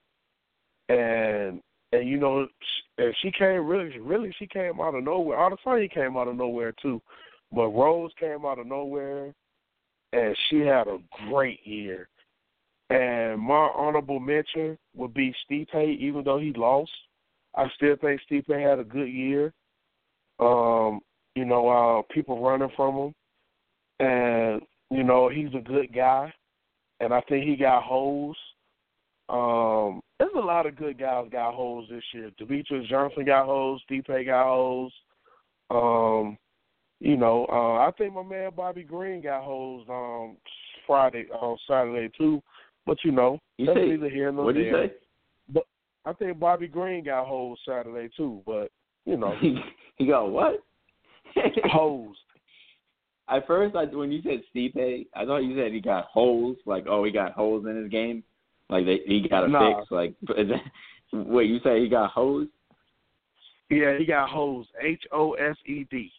And, and you know, and she came really, really, she came out of nowhere. Adesanya came out of nowhere, too. But Rose came out of nowhere, and she had a great year. And my honorable mention would be Stipe, even though he lost. I still think Stipe had a good year. Um, you know, uh, people running from him. And, you know, he's a good guy. And I think he got holes. Um, there's a lot of good guys got holes this year. Demetrius Johnson got holes. Stipe got holes. Um, you know, uh, I think my man Bobby Green got holes um, Friday, on Saturday too. But, you know, you that's say, neither here nor what there. What did you say? But I think Bobby Green got holes Saturday too. But, you know. He got what? Holes. At first, I, when you said Stipe, I thought you said he got holes. Like, oh, he got holes in his game. Like, they, he got a nah. fix. Like, is that, wait, you say he got holes? Yeah, he got holes. H O S E D.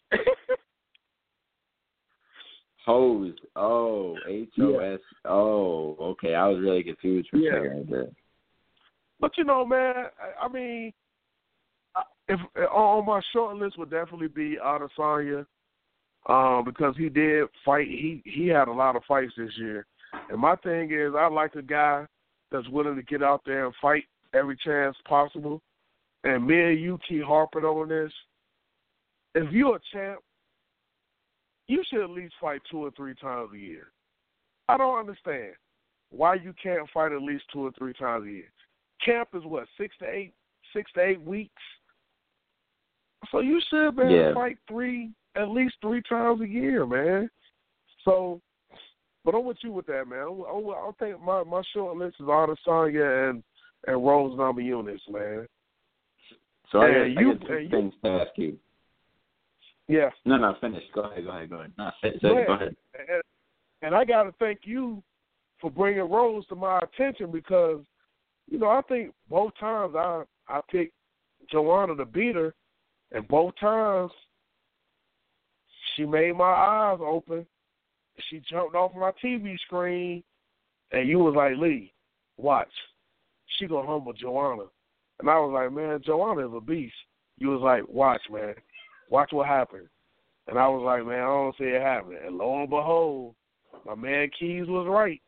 Hose. Oh, H O S. Yeah. Oh, okay. I was really confused for yeah. a second right there. But, you know, man, I, I mean, if on my short list would definitely be Adesanya, um, because he did fight. He, he had a lot of fights this year. And my thing is, I like a guy that's willing to get out there and fight every chance possible. And me and you keep harping on this. If you're a champ, you should at least fight two or three times a year. I don't understand why you can't fight at least two or three times a year. Camp is what, six to eight, six to eight weeks. So you should be able yeah. to fight three, at least three times a year, man. So, but I'm with you with that, man. I, I, I think my, my short list is Adesanya and and Rose Namajunas, man. So I got, and you, I got two and things you, to ask you. Yeah. No, no, finish. Go ahead, go ahead, go ahead. No, say, say, go ahead. Go ahead. And, and I got to thank you for bringing Rose to my attention because, you know, I think both times I, I picked Joanna to beat her, and both times she made my eyes open. She jumped off my T V screen, and you was like, Lee, watch. She going to humble Joanna. And I was like, man, Joanna is a beast. You was like, watch, man. Watch what happened. And I was like, man, I don't see it happening. And lo and behold, my man Keys was right.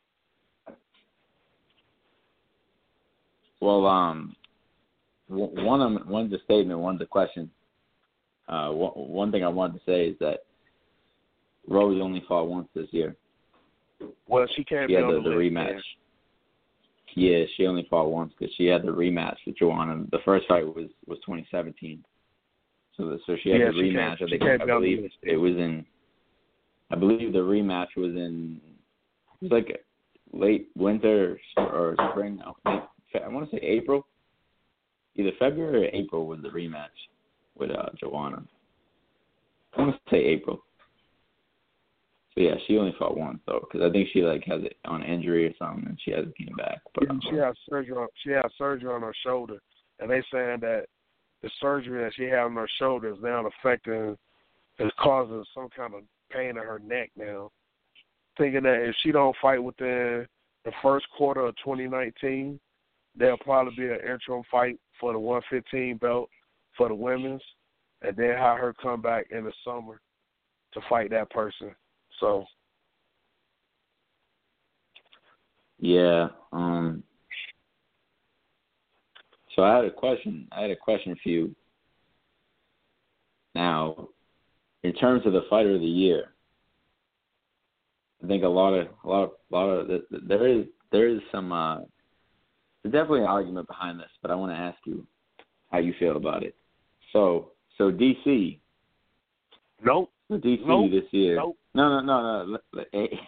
Well, um, one of one's a statement, one's a question. Uh, one, one thing I wanted to say is that Rose only fought once this year. Well, she can't she be had on the, the, the list, rematch. man. Yeah, she only fought once because she had the rematch with Joanna. The first fight was, was twenty seventeen. So the, so she had yeah, the rematch. I think I believe it was in. I believe the rematch was in. It was like late winter or spring. I want to say April. Either February or April was the rematch with uh, Joanna. I want to say April. So yeah, she only fought once though, because I think she like has it on injury or something, and she hasn't came back. But yeah, she had surgery. On, she had surgery on her shoulder, and they saying that the surgery that she had on her shoulder is now affecting, is causing some kind of pain in her neck now. Thinking that if she don't fight within the first quarter of twenty nineteen, there'll probably be an interim fight for the one fifteen belt for the women's, and then have her come back in the summer to fight that person. So, yeah. Um. So I had a question. I had a question for you. Now, in terms of the fighter of the year, I think a lot of a lot of a lot of there is there is some uh, there's definitely an argument behind this, but I want to ask you how you feel about it. So so D C. Nope. So D C nope. this year. Nope. No no no no.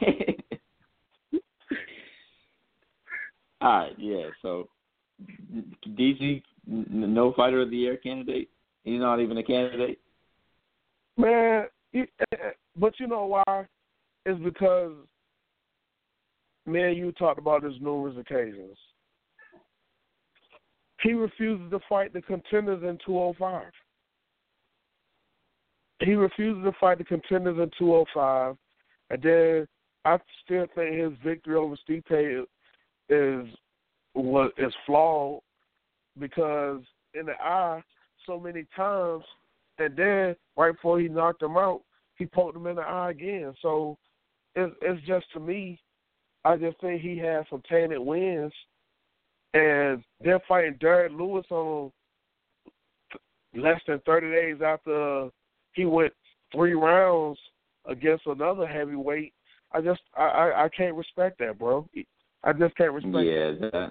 All right, yeah. So D C, no fighter of the year candidate. He's not even a candidate. Man, but you know why? It's because me and you talked about this numerous occasions. He refuses to fight the contenders in two oh five. He refuses to fight the contenders in two oh five, and then I still think his victory over Stipe is was is flawed because in the eye so many times, and then right before he knocked him out, he poked him in the eye again. So it's, it's just, to me, I just think he had some tainted wins, and they're fighting Derek Lewis on less than thirty days after he went three rounds against another heavyweight. I just I, I, I can't respect that, bro. I just can't respect yeah, that. that.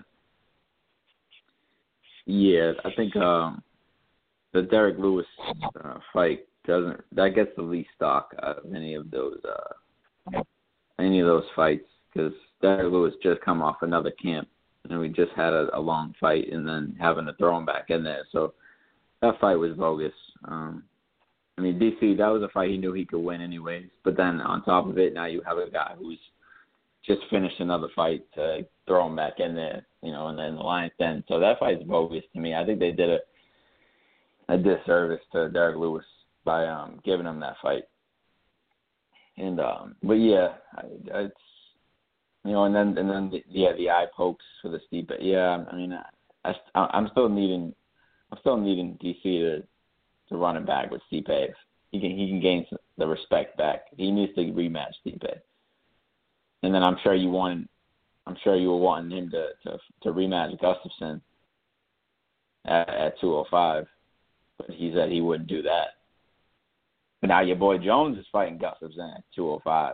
Yeah, I think um, the Derek Lewis uh, fight doesn't that gets the least stock out of any of those uh, any of those fights because Derek Lewis just come off another camp and we just had a, a long fight and then having to throw him back in there. So that fight was bogus. Um, I mean, D C, that was a fight he knew he could win anyways. But then on top of it, now you have a guy who's just finished another fight to throw him back in there, you know, and then the lion's den. So that fight's bogus to me. I think they did a, a disservice to Derek Lewis by um, giving him that fight. And um, but yeah, I, it's you know, and then and then the, yeah, the eye pokes for the Stipe. Yeah, I mean, I, I I'm still needing I'm still needing D C to to run it back with Stipe. He can he can gain the respect back. He needs to rematch Stipe. And then I'm sure you want I'm sure you were wanting him to to, to rematch Gustafsson at, at two oh five, but he said he wouldn't do that. But now your boy Jones is fighting Gustafsson at two oh five.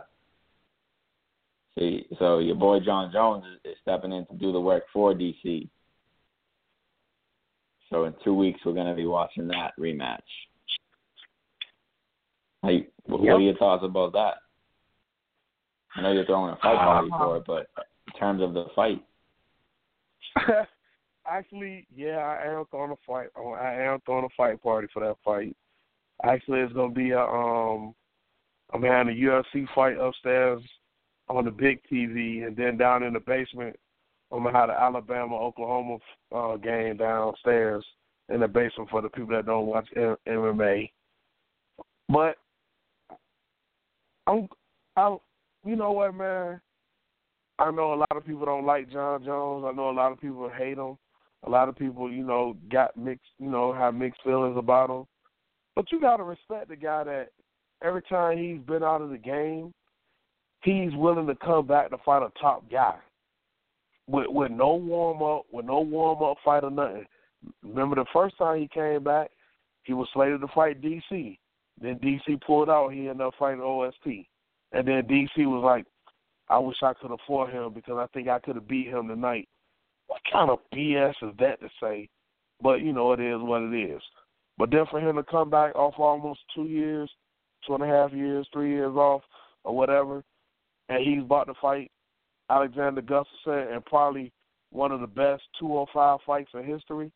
See, so your boy John Jones is, is stepping in to do the work for D C. So in two weeks, we're going to be watching that rematch. Hey, what yep. are your thoughts about that? I know you're throwing a fight party uh, for it, but in terms of the fight. Actually, yeah, I am throwing a fight. I am throwing a fight party for that fight. Actually, it's going to be a, um, I'm having a U F C fight upstairs on the big T V, and then down in the basement, I'm going to have the Alabama-Oklahoma uh, game downstairs in the basement for the people that don't watch M M A. But, I'm, I, you know what, man? I know a lot of people don't like John Jones. I know a lot of people hate him. A lot of people, you know, got mixed, you know, have mixed feelings about him. But you got to respect the guy that every time he's been out of the game, he's willing to come back to fight a top guy with with no warm-up, with no warm-up fight or nothing. Remember the first time he came back, he was slated to fight D C. Then D C pulled out. He ended up fighting O S P. And then D C was like, I wish I could have fought him because I think I could have beat him tonight. What kind of B S is that to say? But, you know, it is what it is. But then for him to come back off almost two years, two and a half years, three years off or whatever, and he's about to fight Alexander Gustafsson and probably one of the best two oh five fights in history,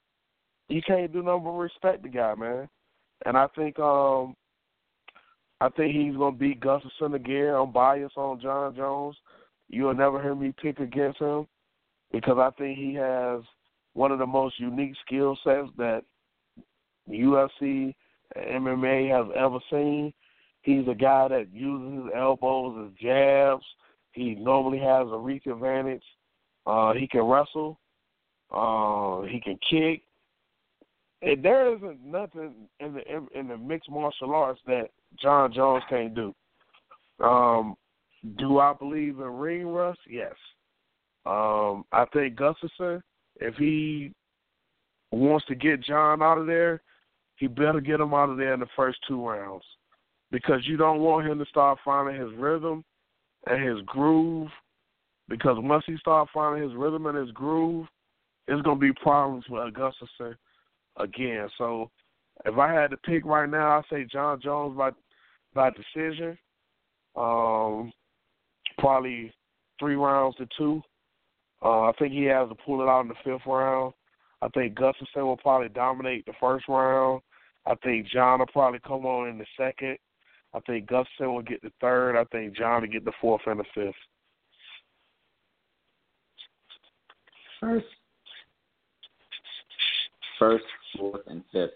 you can't do nothing but respect the guy, man. And I think um, I think he's going to beat Gustafsson again. I'm biased on John Jones. You'll never hear me pick against him because I think he has one of the most unique skill sets that U F C and M M A has ever seen. He's a guy that uses his elbows as jabs. He normally has a reach advantage. Uh, he can wrestle. Uh, he can kick. And there isn't nothing in the in the mixed martial arts that John Jones can't do. Um, do I believe in ring rust? Yes. Um, I think Gustafsson, if he wants to get John out of there, he better get him out of there in the first two rounds because you don't want him to start finding his rhythm and his groove because once he starts finding his rhythm and his groove, it's going to be problems with Gustafsson again. So if I had to pick right now, I'd say John Jones by, by decision, um, probably three rounds to two. Uh, I think he has to pull it out in the fifth round. I think Gustafsson will probably dominate the first round. I think John will probably come on in the second. I think Gustafsson will get the third. I think John will get the fourth and the fifth. First, first, fourth, and fifth.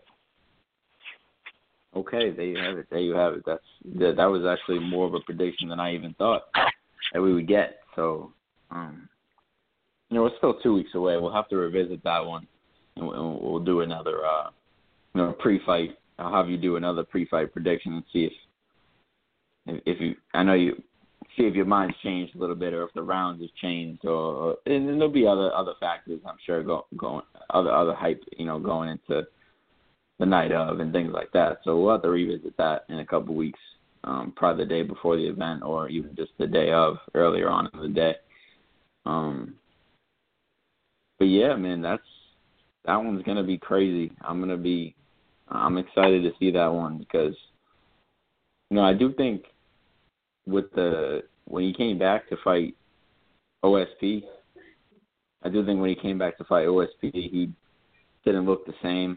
Okay, there you have it. There you have it. That's that, that was actually more of a prediction than I even thought that we would get. So, um, you know, it's still two weeks away. We'll have to revisit that one, and we'll, we'll do another, uh, you know, pre-fight. I'll have you do another pre-fight prediction and see if, if, if you. I know you see if your mind's changed a little bit, or if the rounds have changed, or, or and then there'll be other other factors. I'm sure go, going other other hype, you know, going into the night of and things like that. So we'll have to revisit that in a couple weeks, um, probably the day before the event or even just the day of, earlier on in the day. Um, but yeah, man, that's that one's gonna be crazy. I'm gonna be, I'm excited to see that one because, you know, I do think with the when he came back to fight O S P, I do think when he came back to fight O S P, he didn't look the same.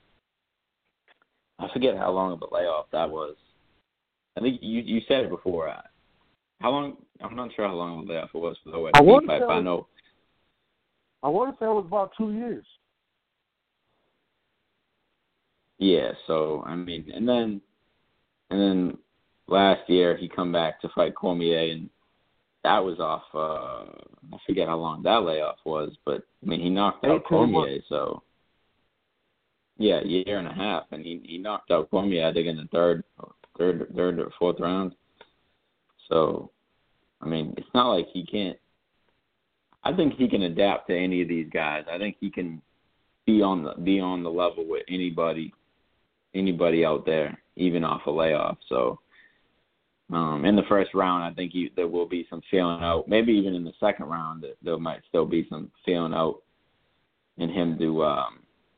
I forget how long of a layoff that was. I think you you said it before. How long? I'm not sure how long of a layoff it was for the O S P fight, but I know. I want to say it was about two years. Yeah, so I mean, and then and then last year he come back to fight Cormier, and that was off. Uh, I forget how long that layoff was, but I mean he knocked out Cormier, so yeah, a year and a half, and he he knocked out Cormier I think in the third, third, third or fourth round. So, I mean, it's not like he can't. I think he can adapt to any of these guys. I think he can be on the be on the level with anybody. Anybody out there, even off a layoff. So um, in the first round, I think you, there will be some feeling out. Maybe even in the second round, there, there might still be some feeling out in him to um,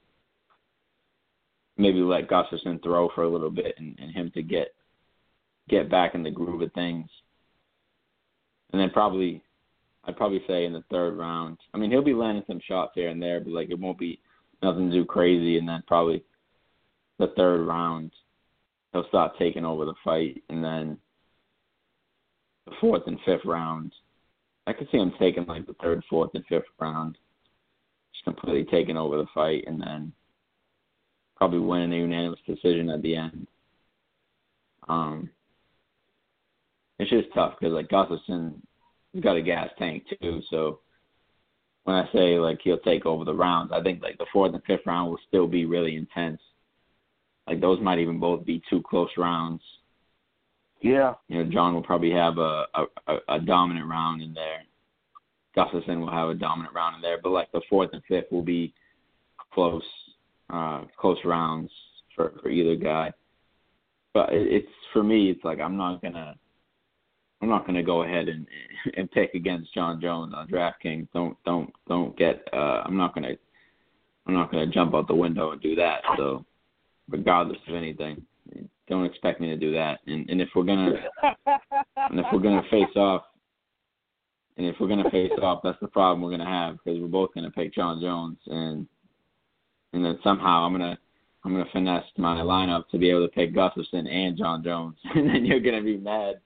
maybe let Gustafsson throw for a little bit and, and him to get get back in the groove of things. And then probably, I'd probably say in the third round, I mean, he'll be landing some shots here and there, but like it won't be nothing too crazy. And then probably the third round, he'll start taking over the fight, and then the fourth and fifth round, I could see him taking like the third, fourth, and fifth round, just completely taking over the fight, and then probably winning a unanimous decision at the end. Um, it's just tough because like Gustafsson, he's got a gas tank too, so when I say like he'll take over the rounds, I think like the fourth and fifth round will still be really intense. Like, those might even both be two close rounds. Yeah. You know, John will probably have a, a, a dominant round in there. Gustafsson will have a dominant round in there. But, like, the fourth and fifth will be close uh, close rounds for, for either guy. But it, it's for me, it's like I'm not going to I'm not gonna go ahead and and pick against John Jones on DraftKings. Don't don't don't get uh, I'm not going to I'm not going to jump out the window and do that. So, regardless of anything, don't expect me to do that. And and if we're gonna and if we're gonna face off, and if we're gonna face off, that's the problem we're gonna have because we're both gonna pick John Jones, and and then somehow I'm gonna I'm gonna finesse my lineup to be able to pick Gustafsson and John Jones, and then you're gonna be mad.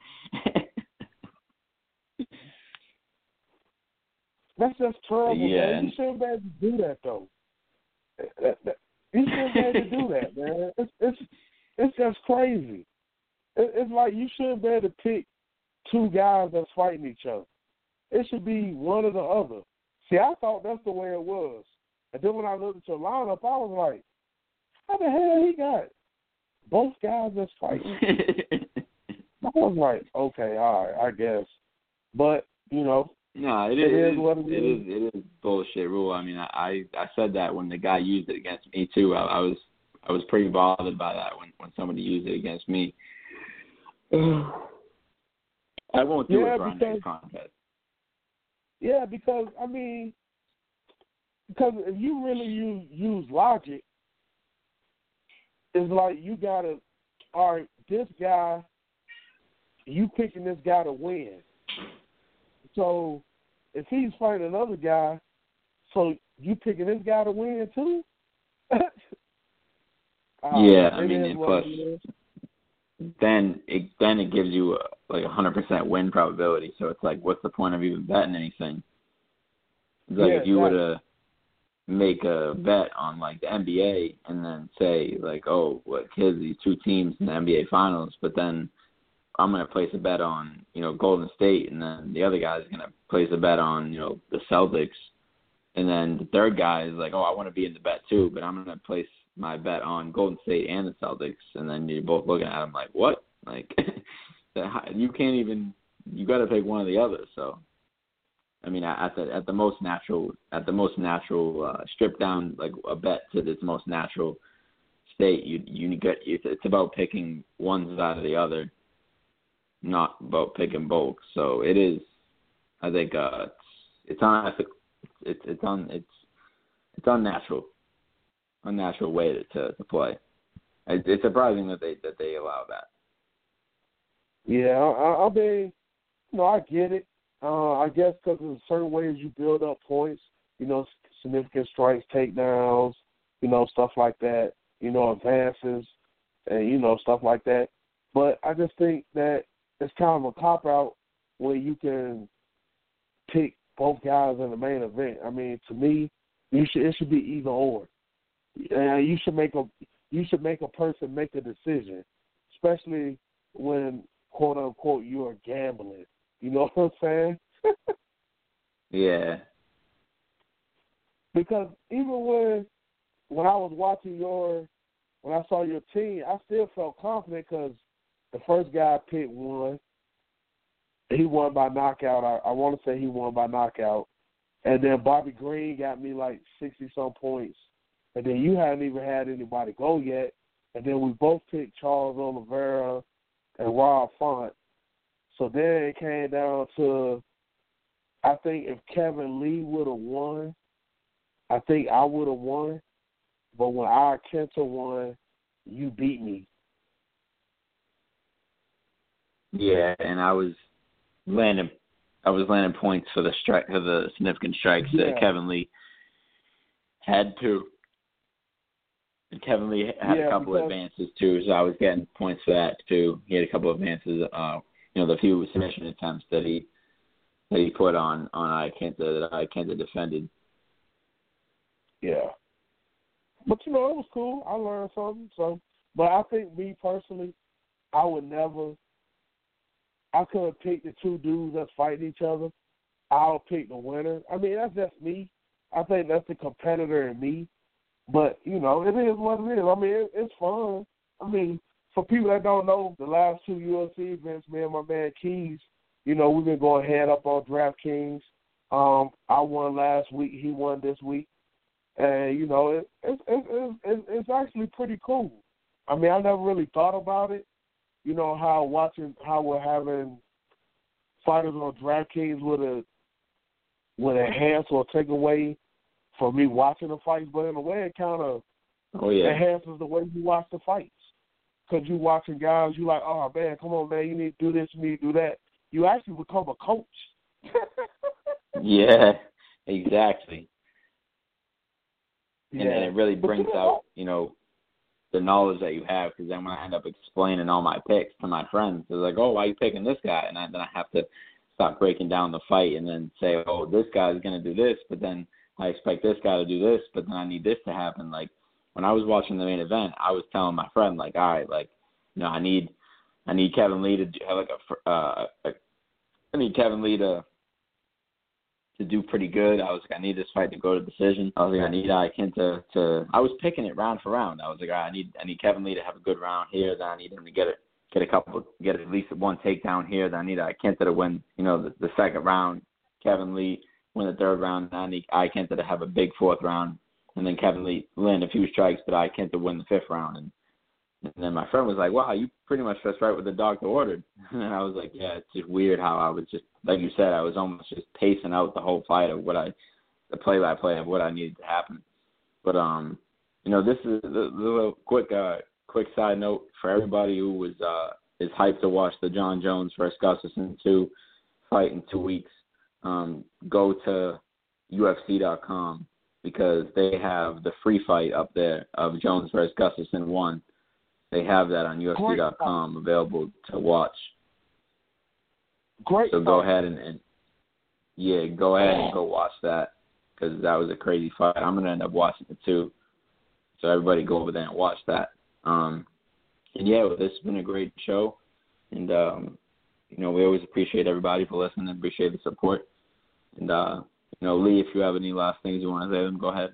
That's just terrible. Yeah, man. You shouldn't be able to do that though. That, that, You shouldn't be able to do that, man. It's it's it's just crazy. It, it's like you shouldn't be able to pick two guys that's fighting each other. It should be one or the other. See, I thought that's the way it was, and then when I looked at your lineup, I was like, "How the hell he got both guys that's fighting?" I was like, "Okay, all right, I guess," but you know. No, it, it is, is what it, it is. is. It is bullshit rule. I mean, I, I said that when the guy used it against me too. I, I was I was pretty bothered by that when, when somebody used it against me. I won't do yeah, it for our because, next contest. Yeah, because I mean, because if you really use use logic, it's like you gotta, all right, this guy, you picking this guy to win. So if he's fighting another guy, so you picking this guy to win too? uh, yeah, I mean, and plus, then it then it gives you a, like a hundred percent win probability. So it's like, what's the point of even betting anything? It's like yeah, if you right. were to make a bet on like the N B A and then say like, oh, what kids, these two teams in the N B A finals, but then I'm going to place a bet on, you know, Golden State, and then the other guy's going to place a bet on, you know, the Celtics, and then the third guy is like, oh, I want to be in the bet too, but I'm going to place my bet on Golden State and the Celtics, and then you're both looking at them like, what? Like, you can't even, you got to pick one or the other. So, I mean, at the at the most natural, at the most natural, uh, strip down like a bet to its most natural state, you you get it's about picking one side or the other, not about picking both. So it is, I think, uh, it's it's unethical. It's it's un it's it's unnatural, unnatural way to to, to play. It's, it's surprising that they that they allow that. Yeah, I, I mean, you know, I get it. Uh, I guess because there's certain ways you build up points. You know, significant strikes, takedowns, you know, stuff like that. You know, advances, and you know, stuff like that. But I just think that it's kind of a cop out when you can pick both guys in the main event. I mean, to me, you should it should be either or. And you should make a you should make a person make a decision, especially when quote unquote you are gambling. You know what I'm saying? Yeah. Because even when when I was watching your when I saw your team, I still felt confident because the first guy I picked won. He won by knockout. I, I want to say he won by knockout. And then Bobby Green got me like sixty-some points. And then you hadn't even had anybody go yet. And then we both picked Charles Oliveira and Rob Font. So then it came down to, I think if Kevin Lee would have won, I think I would have won. But when our Kenta won, you beat me. Yeah, and I was landing, I was landing points for the strike, for the significant strikes Yeah. that Kevin Lee had too. And Kevin Lee had yeah, a couple because, of advances too, so I was getting points for that too. He had a couple of advances. Uh, you know, the few submission attempts that he that he put on on Iakenta that Iakenta defended. Yeah. But, you know, it was cool. I learned something. So, but I think me personally, I would never, I couldn't pick the two dudes that's fighting each other. I'll pick the winner. I mean, that's just me. I think that's the competitor in me. But, you know, it is what it is. I mean, it, it's fun. I mean, for people that don't know, the last two U F C events, me and my man Keys, you know, we've been going head up on DraftKings. Um, I won last week. He won this week. And, you know, it, it, it, it, it's actually pretty cool. I mean, I never really thought about it. You know, how watching, how we're having fighters on DraftKings would a, would enhance or take away for me watching the fights. But in a way, it kind of oh, yeah. enhances the way you watch the fights. Because you watching guys, you like, oh, man, come on, man, you need to do this, you need to do that. You actually become a coach. Yeah, exactly. And, Yeah. and it really brings out, you know, the knowledge that you have, because then when I end up explaining all my picks to my friends, they're like, oh, why are you picking this guy? And I, then I have to stop breaking down the fight and then say, oh, this guy's going to do this, but then I expect this guy to do this, but then I need this to happen. Like, when I was watching the main event, I was telling my friend, like, all right, like, you know, I need I need Kevin Lee to do, have like a, uh, a I need Kevin Lee to to do pretty good. I was like, I need this fight to go to decision. I was like, I need Iakenta to. I was picking it round for round. I was like, all right, I need I need Kevin Lee to have a good round here. Then I need him to get it, get a couple, get at least one takedown here. Then I need Iakenta to win, you know, the, the second round. Kevin Lee win the third round. Then I need Iakenta to have a big fourth round, and then Kevin Lee land a few strikes, but Iakenta win the fifth round. And, and then my friend was like, wow, you pretty much just right what the doctor ordered. And I was like, yeah, it's just weird how I was just, like you said, I was almost just pacing out the whole fight of what I, the play-by-play of what I needed to happen. But, um, you know, this is a little quick, uh, quick side note for everybody who was, uh, is hyped to watch the John Jones versus Gustafsson two fight in two weeks. Um, go to U F C dot com because they have the free fight up there of Jones versus Gustafsson one. They have that on U F C dot com available to watch. Great. So go ahead and, and yeah, go ahead and go watch that because that was a crazy fight. I'm gonna end up watching it too. So everybody go over there and watch that. Um, and yeah, well, this has been a great show, and um, you know we always appreciate everybody for listening. Appreciate the support, and uh, you know Lee, if you have any last things you want to say, then go ahead.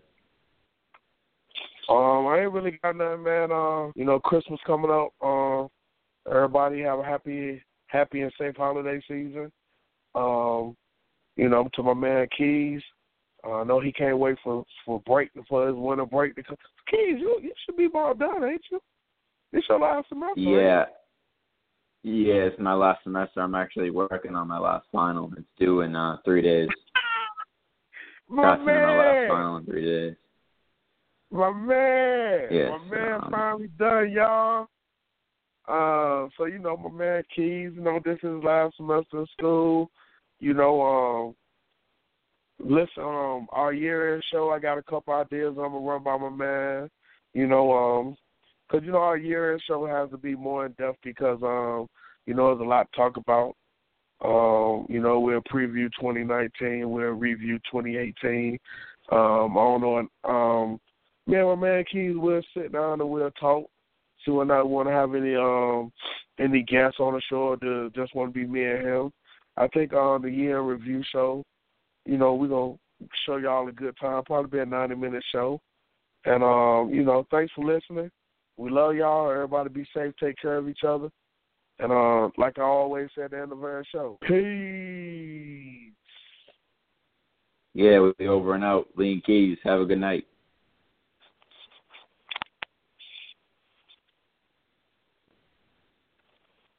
Um, I ain't really got nothing, man. Uh, you know, Christmas coming up. Um, everybody have a happy, happy and safe holiday season. Um, you know, to my man Keys, Uh, I know he can't wait for for break for his winter break to come. Keys, you you should be more done, ain't you? This your last semester. Yeah. Right? Yeah, it's my last semester. I'm actually working on my last final. It's due in uh, three days. My Passing man. my last final in three days. My man. Yes, my man um, finally done, y'all. Uh, so, you know, my man Keys, you know, this is his last semester of school. You know, um, listen, um, our year-end show, I got a couple ideas I'm going to run by my man. You know, um, because, you know, our year-end show has to be more in-depth because, um, you know, there's a lot to talk about. Um, you know, we'll preview twenty nineteen. We'll review twenty eighteen. Um, I don't know. Um, me and my man Keys, we'll sit down and we'll talk. See whether or not we want to have any um any guests on the show or to just want to be me and him. I think on the year in review show, you know, we're going to show y'all a good time. Probably be a ninety-minute show. And, um, you know, thanks for listening. We love y'all. Everybody be safe. Take care of each other. And uh, like I always say at the end of every show, peace. Yeah, we'll be over and out. Lean Keys. Have a good night.